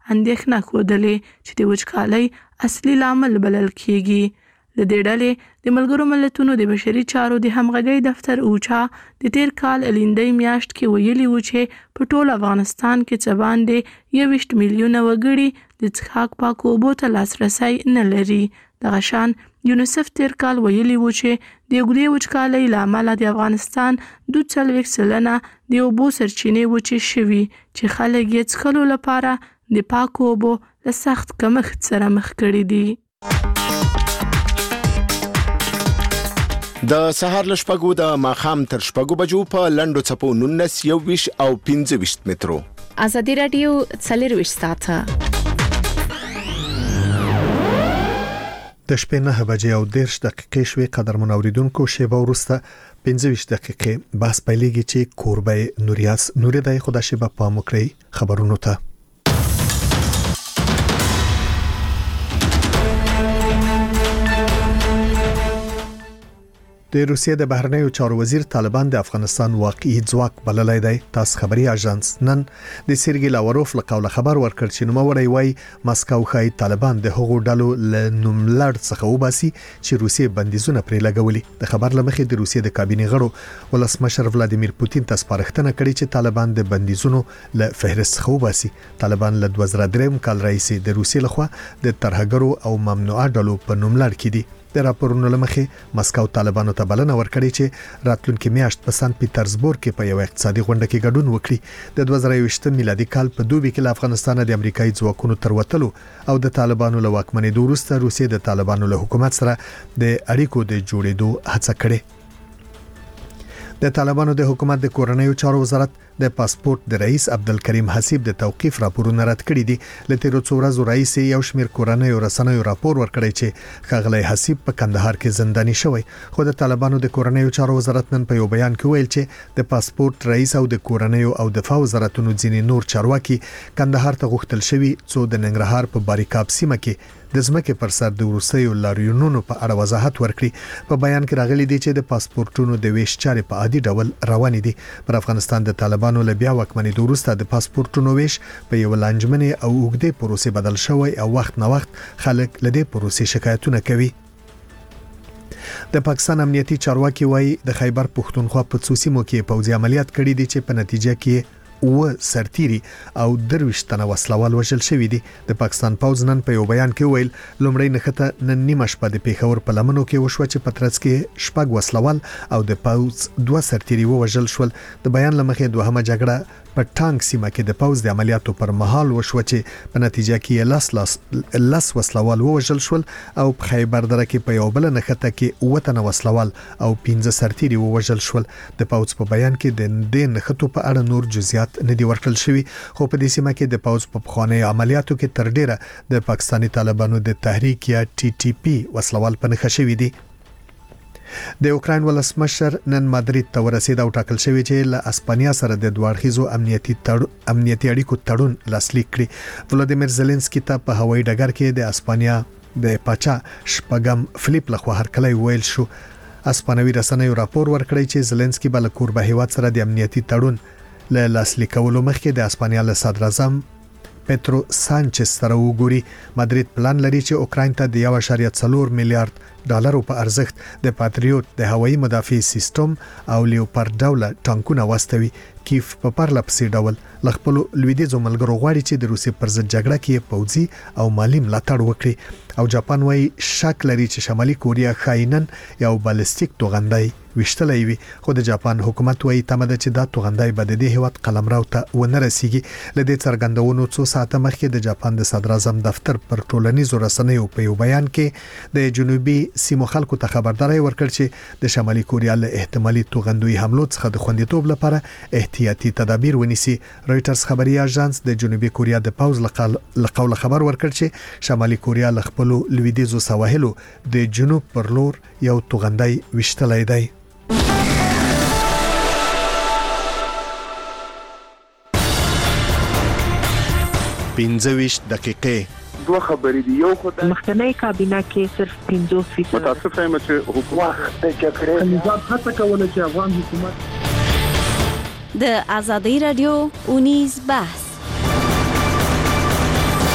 اندېښنه ښودلې چې د وچکالۍ اصلي لامل بلل کیږي. د دې ډلې د ملګرو ملتونو د بشري چارو د همغږۍ دفتر اوچا د تیر کال لندۍ میاشت کې ویلي و چې په ټول افغانستان کې څه باندې یوویشت میلیونه وګړي د څښاک پاکو اوبو ته لاسرسی نه لري. دغه شان یونیسف تیر کال ویلي و چې د اوږدې وچکالۍ له امله د افغانستان دوه څلوېښت سلنه د اوبو سرچینې وچې شوي چې خلک یې څښلو لپاره د پاکو اوبو له سخت کمښت سره مخ کړي دي. د سهار له شپږو د ماښام تر شپږو بجو په لنډو څپو نولس یوویشت او پنځه ویشت مترو. ازادي رادیو څلرویشت ساعته د شپې نه بجې او دېرش دقیقې شوې. قدرمن اوریدونکو شیبه وروسته پنځه ویشت دقیقې بحث پیلېږي چې کوربه نوریاس نوري دای خدا شیبه پام وکړي خبرونو ته. د روسیې د بهرنیو چارو وزیر طالبان د افغانستان واقعي ځواک بللای دی. تاسو خبري اژانس نن د سرګي لاوروف له قوله خبر ورکړ چې نو وړي وای مسکو خای طالبان د هغو ډلو له نوملړ څخه وباسي چې روسیې بندیزونه پرې لګولي. د خبر لمخې د روسیې د کابینې غړو ولسمشر ولادیمیر پوتین ته سپارښتنه کړې چې طالبان د بندیزونو له فهرست څخه وباسي. طالبان له دوه زره درې کال راهیسې د روسیې لخوا د ترهګرو او ممنوعه ډلو په نوملړ کې دي. د راپورونو لمخې مسکو طالبانو ته بلنه ورکړې چې راتلونکي میاشت په سن پیټرزبورګ کې په یو اقتصادي غونډه کې ګډون وکړي. د دوه زره یوویشت میلادي کال په دوبي کې له افغانستان د امریکایي ځواکونو تر وتلو او د طالبانو له واکمنۍ وروسته روسیې د طالبانو له حکومت سره د اړیکو د جوړېدو هڅه کړې. د طالبانو د حکومت د کورنیو چارو وزارت د پاسپورت د رئیس عبدالکریم حسیب د توقیف راپورونه رد کړي دي. لته ورځ ورځ رئیس یو شمیر کورنیو رسنیو راپور ورکړی چې خغلی حسیب په کندهار کې زنداني شوی. خو د طالبانو د کورنیو چارو وزارت نن په یو بیان کې ویل چې د پاسپورت رئیس او د کورنیو او دفاع وزارتونو ځینې نور چارواکي کندهار ته غوښتل شوی څو د ننګرهار په باریکاب سیمه کې د ځمکې پر سر د وروستیو لاریونونو په اړه وضاحت ورکړي. په بیان کې راغلي دي چې د پاسپورتونو د ویش چارې په عادي ډول روان دي. پر افغانستان د طالبانو له بیا واکمنۍ وروسته د پاسپورتونو ویش په یو لانجمنې او اوږدې پروسې بدل شوی او وخت نه وخت خلک له دې پروسې شکایتونه کوي. د پاکستان امنیتي چارواکي وایي د خیبر پښتونخوا په څو سیمو کې پوځي عملیات کړي دي چې په نتیجه کې و سرتيري او درويش تنه وسلوال وژل شوی دي. د پاکستان پوځ نن په یو بیان کې ویل لومړی نخته نن نیمه شپه د پیښور په لمنو کې وشو چې پترڅ کې شپږ وسلوال او د پوځ دوه سرتيري وژل شول. د بیان لمخې دوهمه جګړه په ټانک سیمه کې د پوځ د عملیاتو پر مهال وشو چې په نتیجه کې لاس لاس لاس وسلوال وژل شول او په خیبر دره کې په یو بل نخته کې وطن وسلوال او پنځه سرتيري وژل شول. د پوځ په بیان کې د دې نخټو په اړه نور جزئیات نه دی ورکړل شوی. خو په دې سیمه کې د پوځ په خواني عملیاتو کې تر ډیره د پاکستاني طالبانو د تحریک یا ټي ټي پی وسلوال په نخښه شوی دی. د اوکراین ولسمشر نن مادرید ته ورسید او ټاکل شوی چې له اسپانیا سره د دوړخیزو امنیتي تړون امنیتي اړیکو تړون لاسلیک کړي. ولادیمیر زيلنسکي ته په هوایي ډګر کې د اسپانیا د پاچا شپږم فلیپ لخوا هرکلی ویل شو. اسپانوي رسنیو راپور ورکړی چې زيلنسکي بل کوربه هیواد سره د امنیتي تړون له لاسلیکولو مخکې د اسپانیا له صدر اعظم پېدرو سانچز سره وګوري. مادرید پلان لري چې اوکراین ته د یو اشاریه څلور میلیارډ ډالرو په ارزښت د پاتریوت د هوایي مدافع سیستم او لیوپارډ ډول ټانکونه واستوي. کیف په پرله پسې ډول لخپلو لویدیځو ملګرو غواړي چې د روسي پر ضد جګړه کې پوځي او مالی ملاتړ وکړي. او جاپان وايي شک لري چې شمالي کوریا خاينن یو بالستیک توغندای وشتلې وي. خو د جاپان حکومت وايي تمه ده چې دا توغندای به د دې هیواد قلمرو ته ونه رسیږي. لدې څرګندونو څو ساعته مخکې د جاپان د صدر اعظم دفتر پر ټولنیزو رسنیو په یو بیان کې د جنوبي سیمو خلکو ته خبرداري ورکړ چې د شمالي کوریا له احتمالي توغندوي حملو څخه د خوندیتوب لپاره احتیاطي تدابیر ونیسي. رويټرز خبري اژانس د جنوبي کوریا د پوز لقول خبر ورکړ چې شمالي کوریا له خپل لویدیځو سواحلو د جنوب پر لور یو توغندای وشتلې دی. پنځه ویشت دقیقې دوه خبرې دی. یو خو د مخکنی کابینه کې صرف پنځوس فیصد متاسفه یم چې حکومت د جګړې نظام هڅه کوله چې افغان حکومت د ازادي رادیو اونیز بحث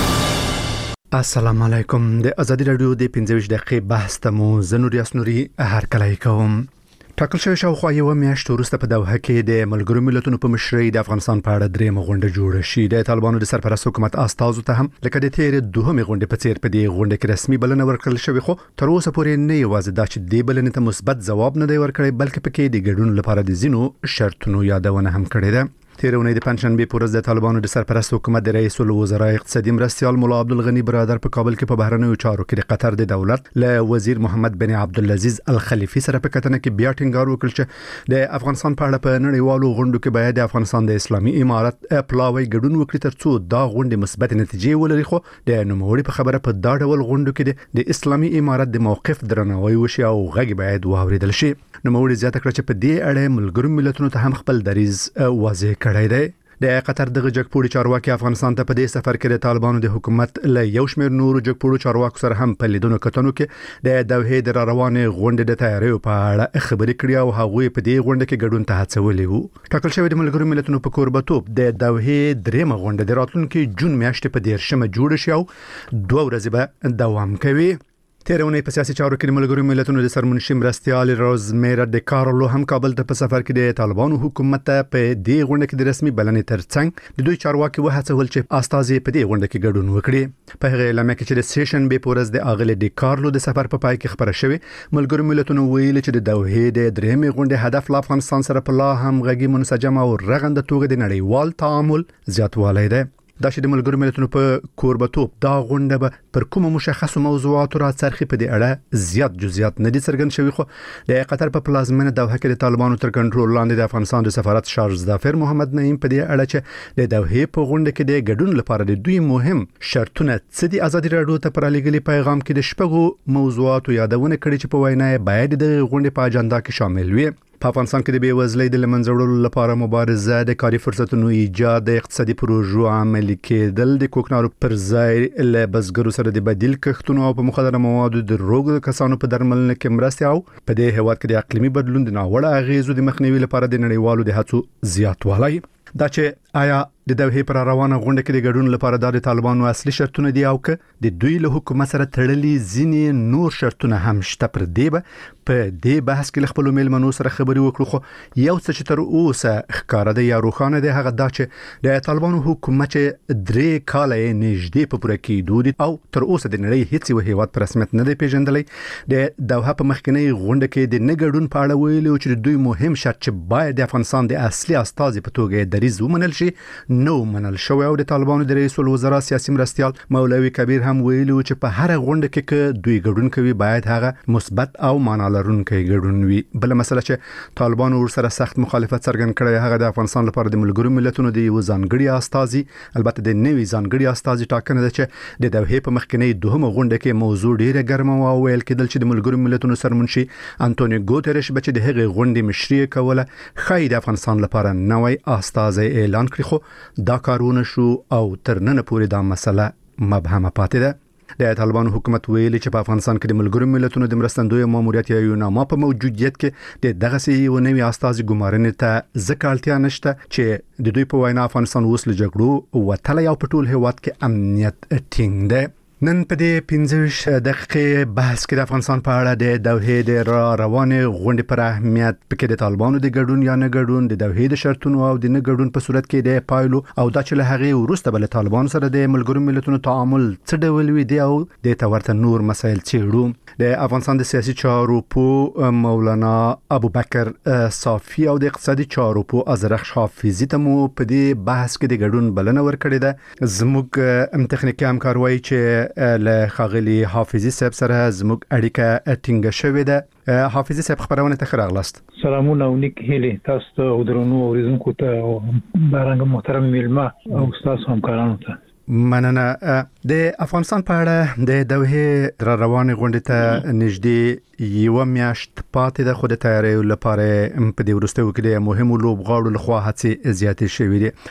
السلام علیکم. د ازادي رادیو د پنځه دقیقې بحث ته مو زنوري اسنوري هر کله کوم. ټاکل شوی شاوخوا یو میاشت وروسته په دوحه کې د ملګرو ملتونو په مشرۍ د افغانستان په اړه درېمه غونډه جوړه شي. د طالبانو د سرپرست حکومت استازو ته هم لکه د تیرې دوهمې غونډې په څیر په دې غونډه کې رسمي بلنه ورکړل شوې، خو تر اوسه پورې نه یوازې دا چې د بلنې ته مثبت ځواب نه دی ورکړی، بلکې پکې د ګډون لپاره د ځینو شرطونو یادونه هم کړې ده. تیرونی د پنځشنبه په ورځ د طالبانو د سرپرست حکومت د رئیس الوزرا اقتصادي مرستیال مولا عبدالغنی برادر په کابل کې په بهرنیو چارو کې د قطر د دولت له وزیر محمد بن عبدالعزيز الخلیفي سره په کتنه کې بیا ټینګار وکړ چې د افغانستان په اړه په نړیوالو غونډو کې باید د افغانستان د اسلامي امارت پلاوی ګډون وکړي ترڅو دا غونډه مثبت نتیجې ولري، خو د نوموړي په خبره په دا ډول غونډو کې د اسلامي امارت د موقف درناوی وشي او غږ باید واوریدل شي. نوموړي زیاته کړ چې په دې اړه ملګرو ملتونو ته هم خپل دریځ واضح کړی دی. د قطر د جګپوړي چارواکي افغانستان ته په دې سفر کې د طالبانو د حکومت له یو شمېر نورو جګپوړو چارواکو سره هم په لیدونو کتنو کې د دوحې د روانې غونډې د تیاریو په اړه خبرې کړې او هغوی په دې غونډه کې ګډون ته هڅولي وو. ټاکل شوی د ملګرو ملتونو په کوربتوب د دوحې درېمه غونډه د راتلونکي جون میاشتې په دیرشمه جوړه شي او دوه ورځې به دوام کوي. تیرونی په سیاسي چارو کې ملګرو ملتونو د سرمنشي مرستیال روزمیرا د کارلو هم کابل ته په سفر کې د طالبانو حکومت ته په دې غونډه کې د رسمي بلنې ترڅنګ د دوی چارواکي وهڅول چې استازي په دې غونډه کې ګډون وکړي. په هغه اعلامیه کې چې د سیشن به پورز د اغلی د کارلو د سفر په پای کې خبره شوې، ملګرو ملتونو ویل چې د دوحې د درېمې غونډې هدف له افغانستان سره په لا هم غږی منسجم او رغنده توګه د نړیوال تعامل زیاتوالی دی. دا چې د ملګرو ملتونو په کوربتوب دا غونډه به پر کومه مشخصو موضوعاتو راڅرخي په دې اړه زیات جزئیات نه دي څرګند شوي، خو د قطر په پلازمینه دوحه کې د طالبانو تر کنټرول لاندې د افغانستان د سفارت شارژ ظافر محمد نعیم په دې اړه چې د دوحې په غونډه کې د ګډون لپاره د دوی مهم شرطونه څه دي ازادي رادیو ته پر لګلي پیغام کې د شپږو موضوعاتو یادونه کړې چې په وینا باید د غونډې په اجنډا کې شامل وي. په افغانستان کې د بیوزلۍ د لمنځه وړلو لپاره مبارزه، د کاري فرصتونو ایجاد، د اقتصادي پروژو عملي کېدل، د کوکنارو پر ځای له بزګرو سره د بدیل کښتونو او په مخدره موادو د روغ کسانو په درملنه کې مرستې او په دې هیواد کې د اقلیمي بدلون د ناوړه اغیزو د مخنیوي لپاره د نړیوالو د هڅو زیاتوالی. دا چې آیا د دوحې پر روانه غونډه کې د ګډون لپاره د طالبانو اصلي شرطونه دي او که د دوی له حکومت سره تړلي ځینې نور شرطونه هم شته، پر دې به په دې بحث کې خپل میلمنو سره خبرې وکړو. خو یو څه چې تر اوسه ښکاره دی یا روښانه دی هغه دا چې د طالبانو حکومت درې کاله یې نږدې په پوره کېدو دي او تر اوسه د نړۍ هیڅ یو هیواد په رسمیت نه دی پیژندلی. د دوحه په مخکنۍ غونډه کې د نه ګډون په اړه ویلي چې دوی مهم شرط چې باید د افغانستان د اصلي استازي په توګه دریځ ومنل شي نو منل شوی او د طالبانو د رئیس الوزرا سیاسي مرستیال مولوي کبیر هم ویلي چې په هر غونډه کې که دوی ګډون کوي باید هغه مثبت او معنا لرونکی ګډون وي. بل مسله چې طالبانو ورسره سخت مخالفت څرګند کړی هغه د افغانستان لپاره د ملګرو ملتونو د یو ځانګړي استازي، البته د نوي ځانګړي استازي ټاکنه ده چې د دوحې په مخکنۍ دوهمه غونډه کې موضوع ډیره ګرمه او ویل کېدل چې د ملګرو ملتونو سرمنشي انټونیو ګوتریش به چې د هغې غونډې مشري کوله ښایي د افغانستان لپاره نوی استازی اعلان کړي، خو دا کارونه شو او تر نن پورې دا مسله مبهمه پاتې ده. د طالبانو حکومت ویلي چې په افغانستان کې د ملګرو ملتونو د مرستندوی ماموریت یا یوناما په موجودیت کې د دغه یو نوي استازي ګمارنې ته ځکه اړتیا نشته چې د دوی په وینا افغانستان اوس له جګړو وتلی او په ټول هیواد کې امنیت ټینګ دی. نن په دې پنځه دقیقې بحث کې د افغانستان په اړه د دوحې د را روانې غونډې پر اهمیت، پکې د طالبانو د ګډون یا نه ګډون، د دوحې د شرطونو او د نه ګډون په صورت کې د پایلو او دا چې له هغې وروسته به له طالبانو سره د ملګرو ملتونو تعامل څه ډول وي دی او د ته ورته نور مسایل څېړو. د افغانستان د سیاسي چارو پوه مولانا ابوبکر صافي او د اقتصادي چارو پوه ازرخش حافظي ته مو په دې بحث کې د ګډون بلنه ورکړې ده. زموږ تخنیکي همکار وایي چې له خاغلی حافظي صاحب سره زموږ اړیکه ټینګه شوې ده. حافظي صاحب خبرونه ته ښه راغلاست. سلامونه او نیک هیلې تاسو ته او درنو اوریدونکو ته او بارنګ محترم میلمه او تاسو همکارانو ته مننه. د افغانستان په اړه د دوحې را روانې غونډې ته نږدې یو میاشت پاتې ده، خو د تیاریو لپاره په دې وروستیو کې د مهمو لوبغاړو لخوا هڅې زیاتې شوې دي. د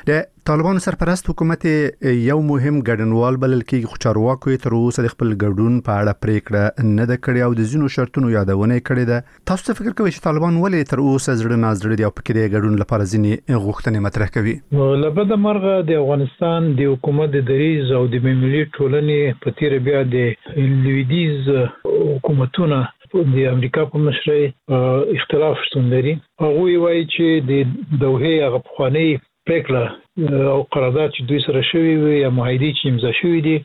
طالبانو سرپرست حکومت یو مهم ګډنوال بلل کېږي خو چارواکو یې تر اوسه د خپل ګډون په اړه پریکړه نه ده کړې او د ځینو شرطونو یادونه کړې ده. تاسو څه فکر کوئ چې طالبان ولې تر اوسه زړه نازړه دي او پکې د ګډون لپاره ځینې غوښتنې مطرح کوي؟ لبد مرغه د افغانستان د حکومت د دریز او د ملي ټولنې په تیر بیا د لویدیز حکومتونه د امریکا په مشرۍ اختلاف شتون لري. هغه وایي چې د دوحه هغه پخوانی پریکړه او قرارداد چې دوی سره شوی وي یا معاهدې چې امضا شوی دي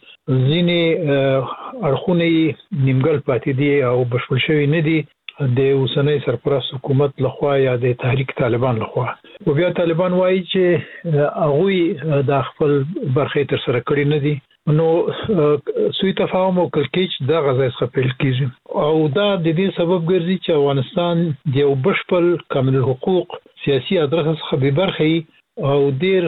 ځینې اړخونه نیمګړ پاتې دي او بشپړ شوی نه دي د اوسنۍ سرپرست حکومت لخوا یا د تحریک طالبان لخوا. او بیا طالبان وایي چې هغه د خپل برخه تر سره کړی نه دي. نو سوی تفاهم او کلکېچ دا غزا څخه پیل کیږي او دا د دې سبب ګرځي چې افغانستان د یو بشپړ کامل حقوق سیاسي ادرس څخه به برخه او ډیر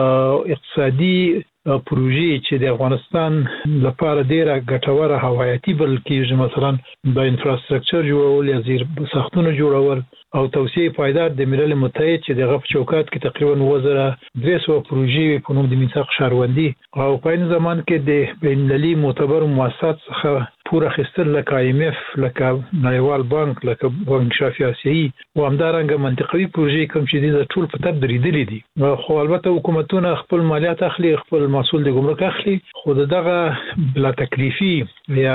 اقتصادي پروژې چې د افغانستان لپاره ډیره ګټوره حیاتي بل کېږي، مثلا د انفراستراکچر جوړول یا زیر ساختونه جوړول او توسعه پایدار د ملل متحد چې د غف چوکات کې تقریبا وزره درې سوه پروژې په نوم د میثاق شهروندي او په این زمان کې د بین المللي معتبر مؤسسات څخه پوره خستل لکه آی ایم اف لکه نړیوال بانک لکه بانک شافي آسیایي او همدارنګه منطقوي پروژې کوم چې د ټول په تب درېدلې دي. خو البته حکومتونه خپل مالیات اخلي، خپل محصول د ګمرک اخلي، خو دغه بلا تکلیفي یا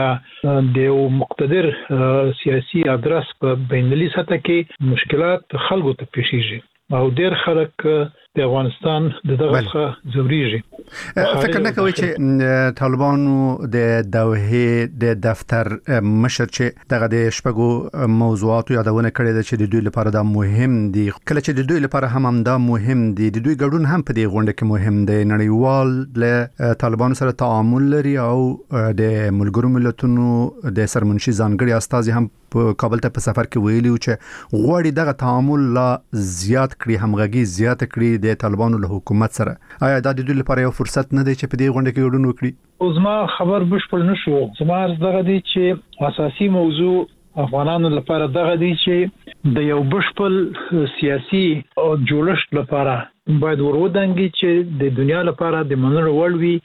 د مقتدر سیاسي ادرس په بین المللي سطح کې مشکلات خلکو ته پیښیږي او ډېر خلک د افغانستان دغه څخه ځوريږي. فکر نه کوي چې طالبانو د دوحه د دفتر مشر چې دغه د شپږو موضوعاتو یادونه کړې ده چې د دوی لپاره دا مهم دي، کله چې د دوی لپاره هم هم دا مهم دي، د دوی ګډون هم په دې غونډه کې مهم دی. نړیوال له طالبانو سره تعامل لري او د ملګرو ملتونو د سرمنشي ځانګړي استازي هم په کابل ته په سفر کې ویلي چې غواړي دغه تعامل لا زیات کړي، همغږي زیات کړي د طالبانو له حکومت سره. آیا دا د دوی لپاره یو فرصت نه دی چې په دې غونډه کې ګډون وکړي؟ او زما خبر بشپړ نشو. زما دغه دی چې اساسي موضوع افغانانو لپاره دغه دی چې د یو بشپړ سیاسي او جوړښت لپاره باید ورودانګي چې د دنیا لپاره د منلو وړ وي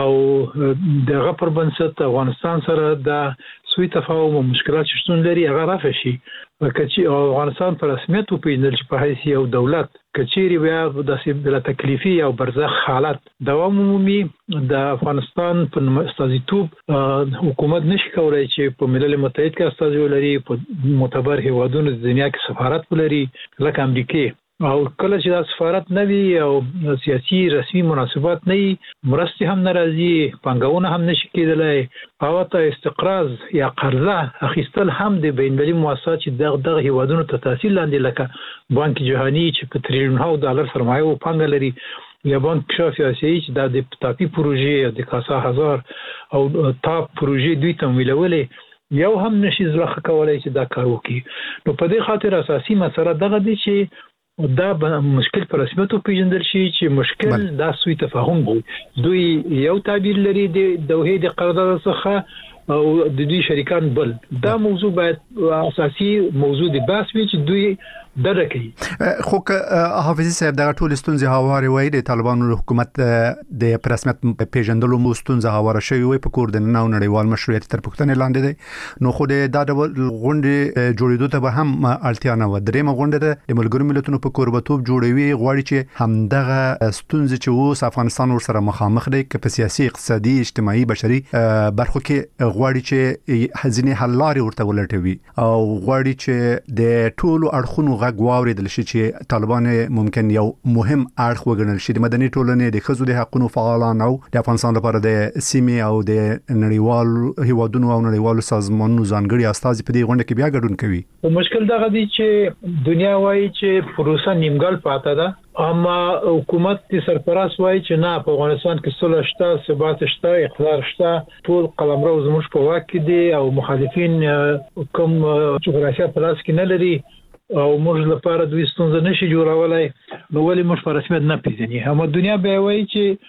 او دغه پر بنسټ افغانستان سره د سوی تفاهم او مشکلات شتون لري هغه رافع شي. کچې افغانستان په رسمیت وپیژندل چې په حیث یو دولت کچېری بیا د بلا تکلیفي او برزخ حالت دوام عمومي د افغانستان په استازیتوب حکومت نشي کولای چې په ملل متحد کې استازي ولري، په معتبر هیوادونو د دنیا کې سفارت ولري لکه امریکا. او کله چې دا سفارت نه وي او سیاسي رسمي مناسبات نه وي، مرستې هم ناراضي، پانګونه هم نشي کېدلای او ته استقراض یا قرضه اخیستل هم د بین المللي مؤسسات چې دغه دغه هیوادونو ته تحصیل لاندې لکه بانک جهاني چې په تریلیونونو ډالر سرمایه او پانګه لري یا بانک شافي آسیایي چې د تاپي پروژې د کاسا هزار او تاپ پروژې دوی تمویلولې یو هم نشي ځلخه کولای چې دا کار وکړي. نو په دې خاطر اساسي مسله دغه دی چې دا مشکل پر رسمیت پیژندل شي چې مشکل دا سوی تفاهم دی. دوی یو تعبیر لري د دوحه د قرارداد څخه او د دوی شریکان بل. دا موضوع باید اساسي موضوع دی بحث وي چې دوی درک کوي. خو که حافظي صاحب دغه ټول ستونزې هواري وای د طالبانو حکومت د رسمیت پیژندلو مو ستونزې هواره شوی وي په کور د نن نړیوال مشروعیت تر پوښتنې لاندې دی. نو خو د دا ډول غونډې جوړېدو ته به هم اړتیا نه و. درېمه غونډه د ملګرو ملتونو په کوربتوب جوړوي، غواړي چې همدغه ستونزې چې اوس افغانستان ورسره مخامخ دی که په سیاسي، اقتصادي، اجتماعي، بشري برخو کې غواړي چې ځینې حل لارې ورته ولټوي او غواړي چې د ټولو اړخونو غږ واورېدل شي چې طالبان ممکن یو مهم اړخ وګڼل شي. د مدني ټولنې، د ښځو د حقوقو فعالان او د افغانستان لپاره د سیمې او د نړیوالو هیوادونو او نړیوالو سازمانونو ځانګړي استازي په دې غونډه کې بیا ګډون کوي. مشکل دغه دی چې دنیا وایي چې پروسه نیمګړ پاتې ده، اما حکومت د سرپرست وایي چې نه، په افغانستان کې صلح شته، ثبات شته، اقتدار شته، ټول قلمرو زموږ په واک کې دي او مخالفین کوم جغرافیه په لاس کې نه لري او موږ لپاره دوی ستونزه نشي جوړولای. نو ولې موږ په رسمیت نه پیژني؟ هم دنیا به وایي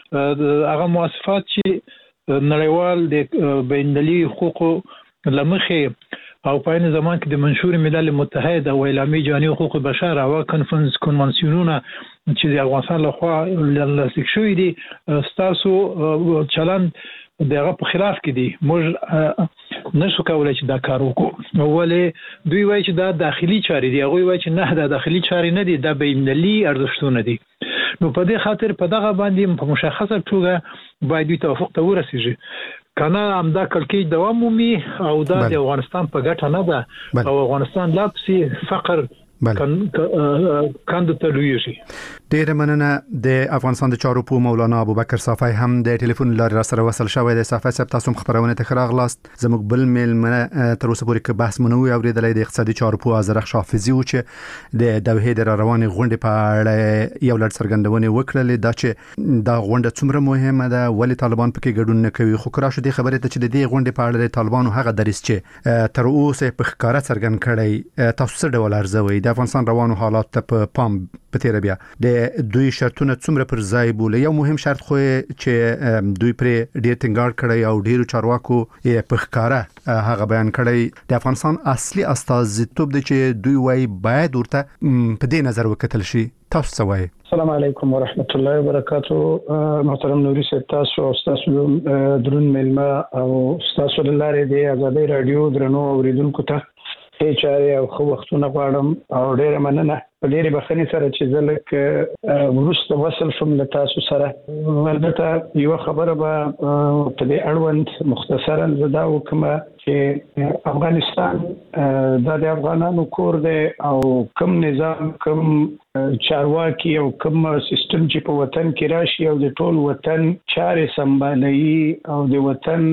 چې هغه مؤسسات چې نړیوال د بین المللي حقوقو لمخې او په عین زمان کې د منشور ملل متحد او اعلامیه جهاني حقوق بشر او کنفرنس کنوانسیونونه چې د افغانستان لخوا لاسلیک شوی دي ستاسو چلند دغه په خلاف کې دي. موږ نشو کولای چې دا کار وکړو. ولې دوی وایي چې دا داخلي چارې دي، هغوی وایي چې نه دا داخلي چارې نه دي، دا بین‌المللي ارزښتونه دي. نو په دې خاطر په دغه باندې په مشخصه توګه باید دوی توافق ته ورسیږي. کنه همدا کلکې دوام مومي او دا د افغانستان په ګټه نه ده او افغانستان لا پسې فقر کاند ته لویږي. ډیره مننه. د افغانستان د چارو په مولانا ابوبکر صافی هم د ټلیفون لارې را سره وصل شوی دی. صافی صاحب تاسو خبرونه ته خراغلاست. زموږ بل میل تر اوسه پورې کې بحث منوي اوریدلای د اقتصادي چارو په ازرخ شافزي او چې د دوحې د رواني غونډې په اړه یو لړ څرګندونې وکړلې دا چې دا غونډه څومره مهمه ده، ولی طالبان پکې ګډون نه کوي. خو کرا شو د خبرې ته چې د دې غونډې په اړه طالبانو هغه درس چې تر اوسه په ښکارا څرګند کړي تاسو څه ډول ارزوي د افغانستان روانو حالات ته په پام په تیر بیا د دوی شرطونه څومره پر ځای بوله؟ یو مهم شرط خو چې دوی پر ډیر ټینګار کړی او ډیرو چارواکو یې په ښکارا هغه بیان کړی د افغانستان اصلي استازیتوب دی چې دوی وايي باید ورته په دې نظر وکتل شي. تاسو څه وایي؟ السلام علیکم ورحمت الله وبرکاتو. محترم نوري صاحب تاسو او تاسو درون ملما او تاسو لاره دی آزادۍ رادیو درنو اوریدونکو ته هي چاري او خو وختونه غواړم او ډیره مننه په ډیره بخنه سره چې زلک ورسته وصل شوم له تاسو سره. البته یو خبره به په دې اړوند مختصرا زدا وکم چې افغانستان د افغانانو کور دی او کوم نظام کوم چارواکي او کوم سیستم چې په وطن کې راشي او د ټول وطن چارې سمبالي او د وطن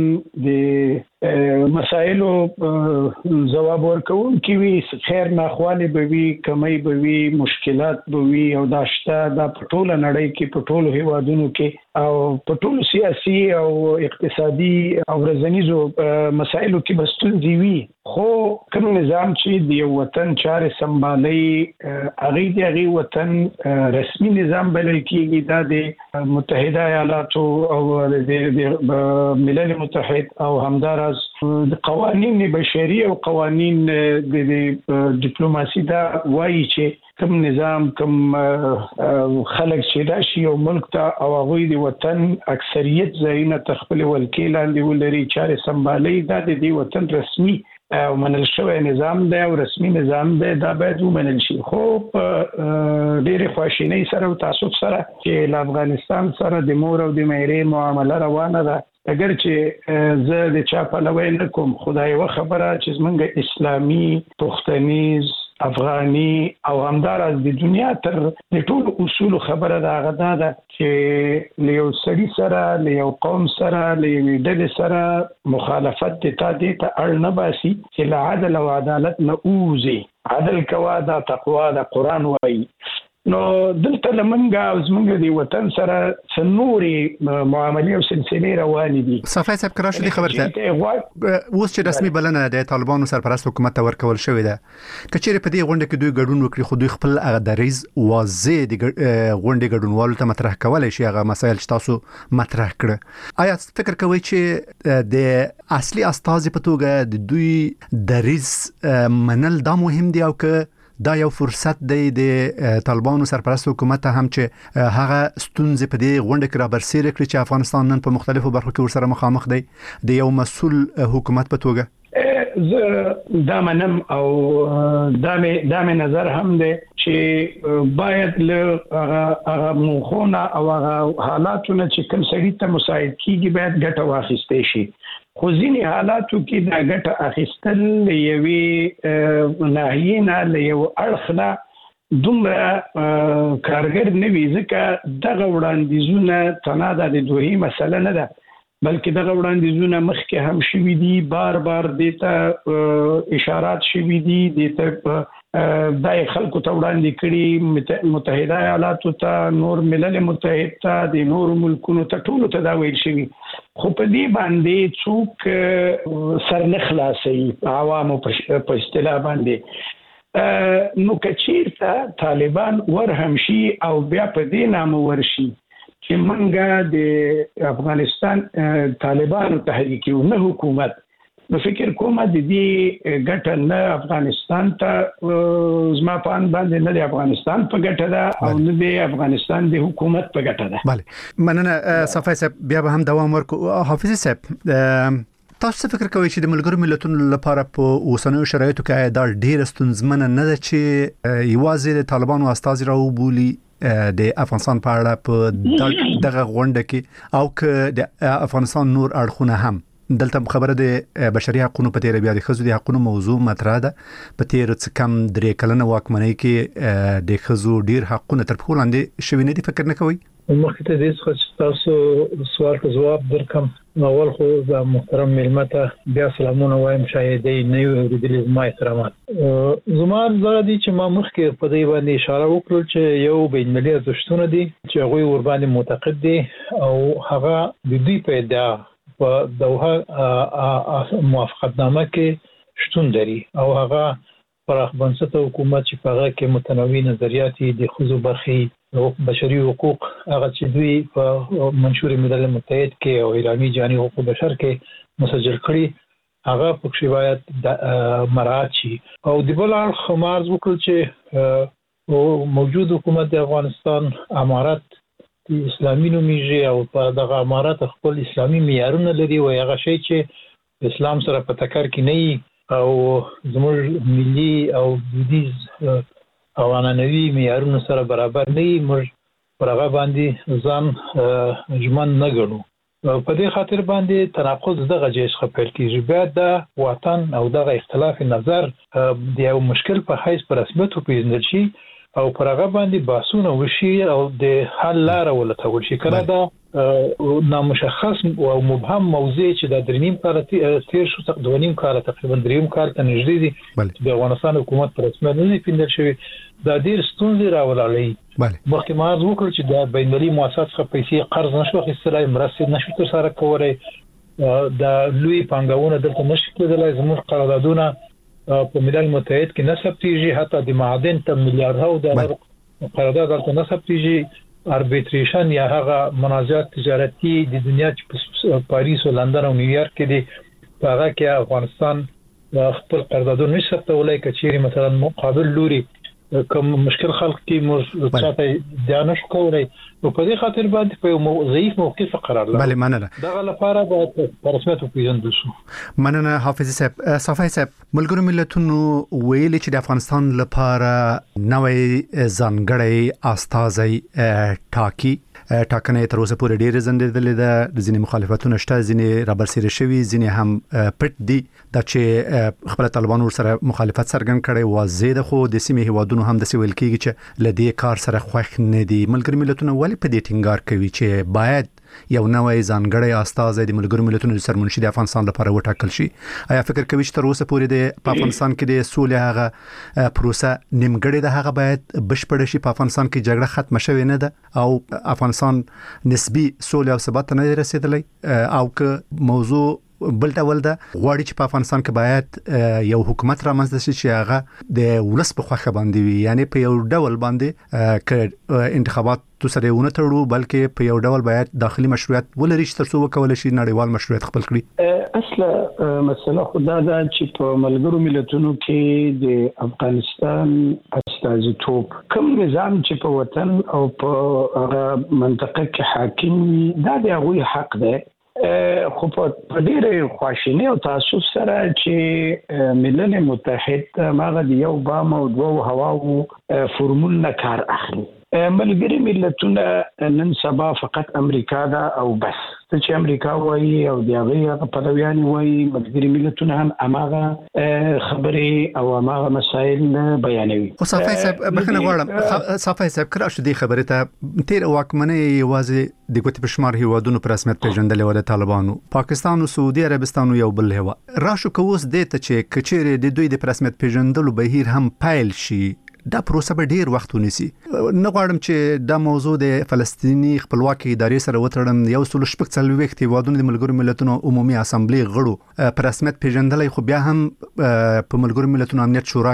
د مسایلو جواب ورکون کی وی خیر ناخواله به وی کمی به وی مشکلات به وی او داشته د پټوله نړۍ کې پټولو هیوادونو کې او پټولو سیاسي او اقتصادي او ورځنیزو مسایلو کې بستون دی وی. خو کوم نظام چې د وطن چارې سمبالي هغه دی هغه وطن رسمي نظام بلل کېږي دا د متحده ایالاتو او د ملل متحد او همدارس د قوانین بشري او قوانین د ډیپلوماسي دا وایي چې کوم نظام کوم خلک چې راشي او ملک ته او هغه د وطن اکثریت ځایونه تخپل ولکې لاندې ولري چارې سمبالي دا د دې وطن رسمي او منل شوی نظام دی او رسمي نظام دی دا باید ومنل شي. خو ډېر خواشینی سره او تعصب سره چې له افغانستان سره د مور او د مېرې معامله روانه ده اگر چې زه د چا پلوی نه کوم خدای و خبره چې زمونږ اسلامي پښتنیز افغاني او همدارس د دنیا تر د ټول اصول خبره دا غدا ده چې له یو سړي سره له یو قوم سره له یو ډلې سره مخالفت ته تادې ته اړ نه باسي چې له عدل او عدالت نه اوزي. عدل کوا دا تقوا دا قران وایي. نو دلته لمنګه او زمونږ دی وطن سره څنوري معاملې او سلسله روانې دي. صافی صاحب کراشه دی خبرته اوس چې رسمي بلنه د طالبانو سرپرست حکومت ته ورکول شوې ده کچېره په دې غونډه کې دوی ګډون وکړي خو دوی خپل هغه دریز واضح د غونډې ګډونوالو ته مطرح کولای شي هغه مسایل چې تاسو مطرح کړ. آیا فکر کوئ چې د اصلي استازي په توګه د دوی دریز منل دا مهم دی او که دا یو فرصت دی د طالبانو سرپرست حکومت ته هم چې هغه ستونزې په دې غونډه کې را برسېره کړي چې افغانستان نن په مختلفو برخو کې ورسره مخامخ دی د یو مسؤل حکومت په توګه؟ زه دا منم او دا مې دا مې نظر هم دی چې باید له هغه مخونه او هغه حالاتونه چې کوم سړي ته مساعد کیږي باید ګټه واخیستې شي. خو ځینې حالاتو کې دا ګټه اخیستل له یوې ناحیې نه له یو اړخ نه دومره کارګر نه وي ځکه دغه وړاندیزونه تنها د دوی مسله نه ده بلکې دغه وړاندیزونه مخکې هم شوي دي بار بار دیته اشارات شوي دي دیته دای خلکو ته وړاندې کړي متحده ایالاتو ته نور ملل متحد ته د نور ملکونو ته ټولو ته دا ویل شوي خو په دې باندې څوک سر نه خلاصي عوامو په اصطلاح باندې. نو کچیرته طالبان ورهم شي او بیا په دې نامه ورشي چې منګه د افغانستان طالبانو تحریک نه حکومت نو فکر کوم د دې ګټه نه افغانستان ته زما په ان باندې نه د افغانستان په ګټه ده او نه د افغانستان د حکومت په ګټه ده. بله مننه صفای صاحب، بیا به هم دوام ورکو. حافظ صاحب، تاسو فکر کوئ چې د ملګرو ملتونو لپاره په اوسنیو شرایطو کې دا ډېر ستونزمن نه ده چې یوازې د طالبانو استازي راوبولي د افغانستان په اړه په دغه غونډه کې، او که د افغانستان نور اړخونه هم دلته خبره د بشري حقوقو په تیر بیا د ښځو د حقوقو موضوع مطرح ده. په تیر څه کم درې کلنه واکمنۍ کې د ښځو ډیر حقوقونه تر پښو لاندې شوي نه دي، فکر نه کوئ؟ مخکې ته دې څه تاسو سوال ته جواب درکم. اول خو د محترم ملمته بیا سلامونه وایم، شاید نه ورېدلې زما احترامات. زما زړه دي چې ما مخکې په دې باندې اشاره وکړل چې یو بین المللي ارزښتونه دي چې هغوی ور باندې معتقد دي او هغه د دوی په ادعا په دوحه موافقتنامه کې شتون لري او هغه پراخ بنسټه حکومت چې په هغه کې متنوع نظریات د ښځو برخې او بشري حقوق هغه چې دوی په منشور ملل متحد کې او ایرانی جانی حقوق بشر کې مسجل کړي هغه په شوایت مراعات شي. او د بل اړخ خمارز وکړل چې موجود حکومت د افغانستان امارات اسلامي نومیږي او په دغه امارات خپل اسلامي معیارونه لري او هغه شی چې اسلام سره په ټکر کې نه او زموږ ملي او دودیز او عنعنوي معیارونو سره برابر نه وي، موږ پر هغه باندې ځان ژمن نه ګڼو. په دې خاطر باندې تناقض دغه جهیز خپل کېږي. بیا د وطن او دغه اختلاف نظر د یو مشکل په حیث په رسمیت وپېژندل شي او پر هغه باندې بحثونه وشي او د حل لاره ولټول شي. کله دا نامشخص او مبهم موضوع چې د درنیم کال تیر شو تق دوه نیم کال تقریبا دریم کال ته نږدې دي د افغانستان حکومت پر رسمیت نه پیندل شوی، دا ډیر ستونزې راولالي. مخکې ما عرض وکړ چې د بین المللي مؤسسات څخه پیسې قرض نشو اخیستلای، مرستې نشو ترسره کولای، د لوی پانګونه دلته نشي کېدلای، زموږ قراردادونه په ملل متحد کې نه ثبتېږي، حتی د معادن ته میلیارډ ډالر قرارداد دلته نه ثبتېږي. اربیټریشن یا هغه منازعات تجارتي د دنیا چې په پاریس او لندن او نیویارک کې دي، په هغه کې افغانستان خپل قراردادونه نشي ثبتولای. کچېرې مثلا مقابل لوري کوم مشکل خلق کې موږ څه دا نشو کولای، نو په دې خاطر باندې په یو ضعیف موقف قرار لري. بله مننه. دغه لپاره به رسمیت وپېژندل شو. مننه حافظ صاحب. صفای صاحب، ملګرو ملتونو ویلي چې د افغانستان لپاره نوې ځانګړی استازی ټاکي. ټاکنې تر اوسه پورې ډېرې ځنډېدلې ده، د ځینې مخالفتونه شته، ځینې رابرسېره شوي، ځینې هم پټ دي. دا چې خپل طالبان ورسره مخالفت څرګند کړي واضح ده، خو د سیمې هیوادونو هم داسې ویل کېږي چې له دې کار سره خوښ نه دي. ملګرو ملتونه ولې په دې ټینګار کوي چې باید یو نوې ځانګړی استازی د ملګرو ملتونو د سرمنشي د افغانستان لپاره وټاکل شي؟ آیا فکر کوي چې تر اوسه پورې د افغانستان کې د سولې هغه پروسه نیمګړې ده، هغه باید بشپړ شي؟ په افغانستان کې جګړه ختمه شوې نه ده او افغانستان نسبی سولې او ثبات نه رسیدلی، او که موضوع بل ډول ده غواړي چې په افغانستان کې باید یو حکومت رامنځته شي چې هغه د ولس په خوښه باندې وي، یعنی په یو ډول باندې ک انتخابات تو سره ونه تړو بلکې په یو ډول باید داخلي مشروعیت ولري چې ترڅو وکول شي نړیوال مشروعیت خپل کړي. اصله مسله خدا دا چې په ملګرو ملتونو کې د افغانستان استازیتوب کوم نظام چې په وطن او په منطقه کې حاکم دا د هغوی حق دی، خو په ډېرې خواشینۍ او تعصب سره چې ملل متحد هغه د یو بام او دوه هواو فورمول نه کار اخلي. ملګري ملتونه نن سبا فقط امریکا ده او بس، ته چې امریکا وایي او د هغې پلویان وایي، ملګري ملتونه هم هماغه خبرې او هماغه مسایل بیانوي. خو صفای صاحب بخښنه غواړم، صفای صاحب که راشو دې خبرې ته، تېره واکمنۍ یوازې د ګوتې په شمار هیوادونو په رسمیت پېژندلې وه، د طالبانو، پاکستان او سعودي عربستان یو بل هیواد. راشو که اوس دې ته چې که چېرې د دوی د په رسمیت پېژندلو بهیر هم پیل شي، دا پروسه به ډیر وخت ونیسي. نه غواړم چې دا موضوع د فلسطینی خپلواکۍ ادارې سره وتړم. یو سل شپږ څلوېښت هیوادونو د ملګرو ملتونو عمومي اسامبلې غړو په رسمیت پیژندلای، خو بیا هم په ملګرو ملتونو امنیت شورا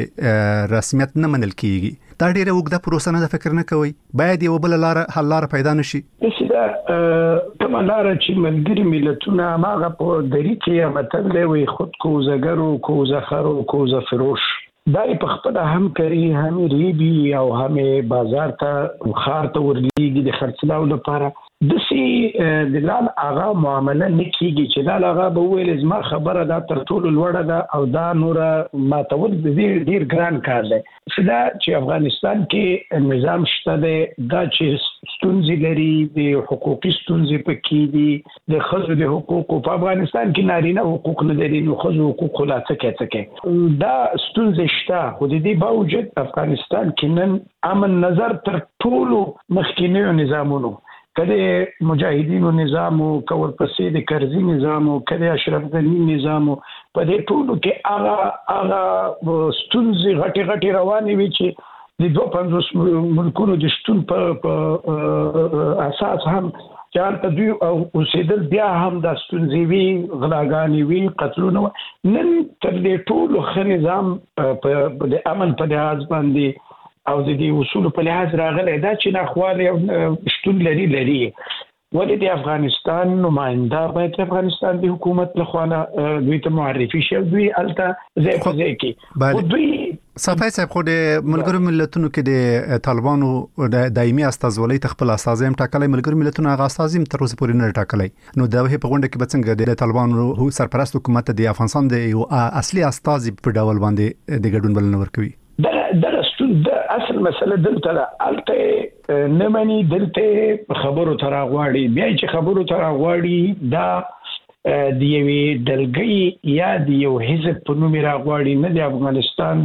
کې رسمیت نه منل کیږي. دا ډیره وګړه پروسه نه، فکر نه کوي باید یو بل لار حل لار پیدا نشي. دا کومه لار چې ملګری ملتونه ماغه په دری کې متل وي خود کو زګرو کو زخرو کو زفروش دای په خپل هم کوي هم ریبي او هم بازار ته خار ته ورليږي د خرڅلاو لپاره د سي د لال اغا معامله نکېږي چې لال اغا به ویل زما خبره دا تر ټولو لوړه ده او دا نور ما ته ول ډیر ډیر ګران کار دی دا چې افغانستان کې نظام شته دا چې ستونزې لري د حقوقي ستونزې پکې دي د خزو د حقوقو په افغانستان کې نارینه حقوق نه لري نو خزو حقوق لا څه کې دا ستونزې شته خو د دې باوجود افغانستان کې نن امن نظر تر ټولو مخکینی نظامونو کله مجاهدینو نظام او کور پسې د کرزي نظام او کله اشرف غنی نظام په دې ټولو کې هغه هغه ستونزې غټي غټي روانې وي چې د دوه پنځوس ملکونو د شتون په اساس هم چې په دوی او اوسېدل بیا هم د ستونزې وي غلاګانې وي قتلونه نن تر دې ټولو خ نظام په د امن په لحاظ باندې او د دې اصول په لحاظ راغلی دا چې ناخواله شتون لري لري ولې د افغانستان نماینده باید افغانستان د حکومت له خوا دوی ته معرفي شي دوی الته ځای په ځای کې او دوی صفای صاحب خو د ملګرو ملتونو کې د طالبانو د دایمي استازولۍ تخپل استازیم ټاکلي ملګرو ملتونو هغه استازیم تر اوسه پورې نه ټاکلي نو دا په غونډه کې به څنګه د طالبانو سرپرست حکومت د افغانستان د یو اصلي استاذ په ډول باندې د ګډون بلنه ورکوي دا دا ستون د اصل مسله دلته الته نه مانی دلته خبرو تر غواړي بیا چې خبرو تر غواړي دا د یوې دلګي یا د یو حزب په نوم راغواړي نه د افغانستان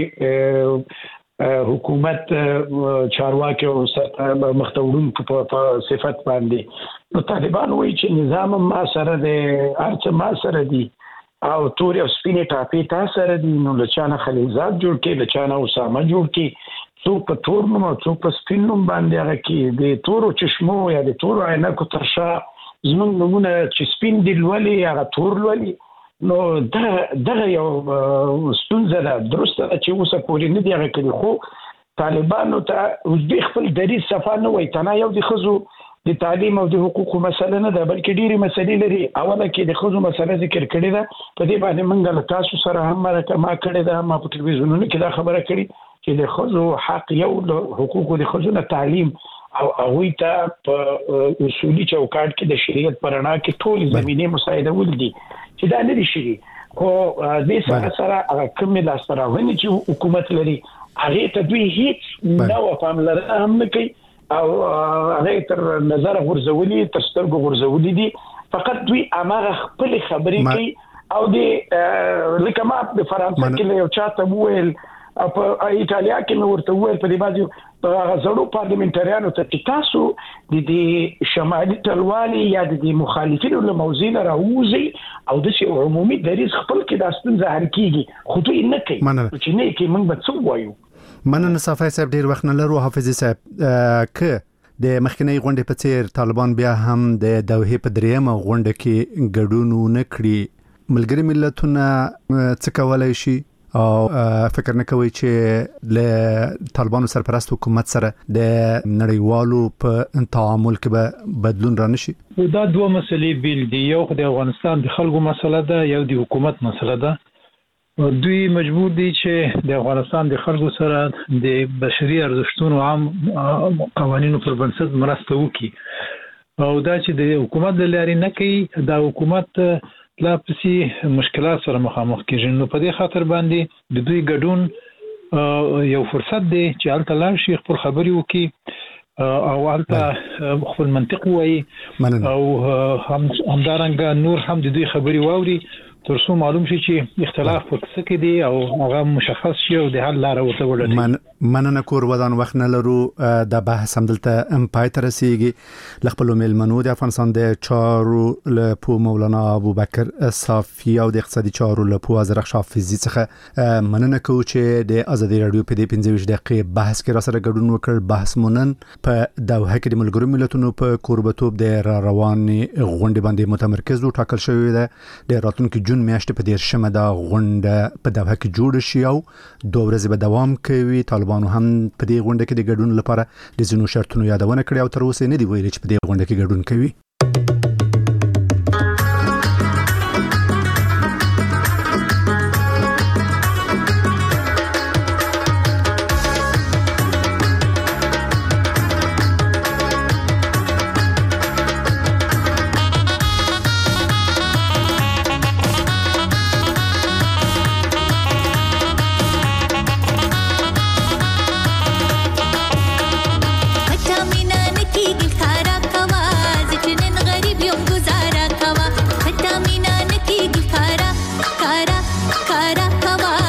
د حکومت چارواکي او مختورون په صفت باندې نو طالبان وایي چې نظام ما سره د ارڅ ما سره دی او تور او سپینې ټاپې تاسو سره دي نو لچانه خلیزات جوړ کې لچانه اسامه جوړ کې څوک په تور نوم او څوک په سپین نوم باندې هغه کې د تورو چشمو یا د تورو عینکو ترشا زموږ نمونه چې سپین دی لولي هغه تور لولي نو دا دغه یو ستونزه ده درسته چې اوسه پورې نه دی هغه کې خو طالبانو ته اوس د خپل دریز صفه نه وای تنه یو د خزو د تعلیم او د حقوقو مسله نه ده بلکې ډېری مسلې لري اوله کې د خزو مسله ذکر کړې ده په دې باندې موږ له تاسو سره هم مرکه ما کړې ده ما په ټلویزیونونو کې دا خبره کړې چې د خزو حق یو د حقوقو د خزو نه تعلیم او هغه ته په اصولي چوکاټ کې د شریعت پرانا کې ټول زمينه مساعده ولدي چې دا نه دي شي خو د سره سره کوم لاس راوړني چې حکومت لري هغه ته دوی هیڅ نو پاملرنه هم نه کوي او هغه تر نظر غورځولي تر سترګو غورځولي دي فقط دوی امر خپل خبرې کوي او د لکه ما د فرانسې کې یو چاته وویل په ایتالیا کې نو ورته وویل په دې باندې په غزړو پارلمنټریانو ته تاسو د دې شمالي ټلوالي یا د دې مخالفینو له موضوع راوځي او د شی عمومي دریز خپل کې د ستونزه حل کیږي خو دوی نه کوي چې نه کوي موږ به څه وایو مننه صفای صاحب ډیر وخت نه لرو حافظ صاحب ک د مخکنی غونډې په څیر طالبان بیا هم د دوحې په دریمه غونډه کې ګډون نه کړی ملګری ملتونه څه کولای شي او فکر نه کوي چې له طالبانو سرپرست حکومت سره د نړیوالو په تعامل کې به بدلون رانشي دا دوه مسلې بیل دي یو د افغانستان د خلکو مسله ده یو د حکومت مسله ده دوی مجبور دي چې د افغانستان د خلکو سره د بشري ارزښتونو عام قوانینو پر بنسټ مرسته وکړي او دا چې د حکومت د لاري نه کوي دا حکومت لا پسې مشکلات سره مخامخ کیږي نو په دې خاطر باندې د دوی ګډون یو فرصت دی چې الته لاړ شي خپل خبري وکړي او الته خپل منطق وایي او هم همدارنګه نور هم د دوی خبري واوري ترڅو معلوم شي چې اختلاف په څه کې دی او هغه مشخص شي او د حل لار ورته ولري من مننه کور ودان وخت نه لرو د بحث هم دلته ام پای تر رسیږي لخپل میلمنو د افغانستان د چارو له پو مولانا ابوبکر صافی او د اقتصادي چارو له پو ازرخ حافظي څخه مننه کو چې د ازادي رادیو په دې پنځه ویشت دقیقې بحث کې را سره ګډون وکړ بحث مونن په دوحه کې د ملګرو ملتونو په قربتوب د رواني غونډې باندې متمرکز و ټاکل شوی دی د راتلونکي جون میاشتې په دیرشمه دا غونډه په دوحه کې جوړ شي او دوه ورځې به دوام کوي. طالبانو هم په دې غونډه کې د ګډون لپاره د ځینو شرطونو یادونه کړې او تر اوسه نه دی ویلي چې په دې غونډه کې ګډون کوي. Kara, kara, kara, kara,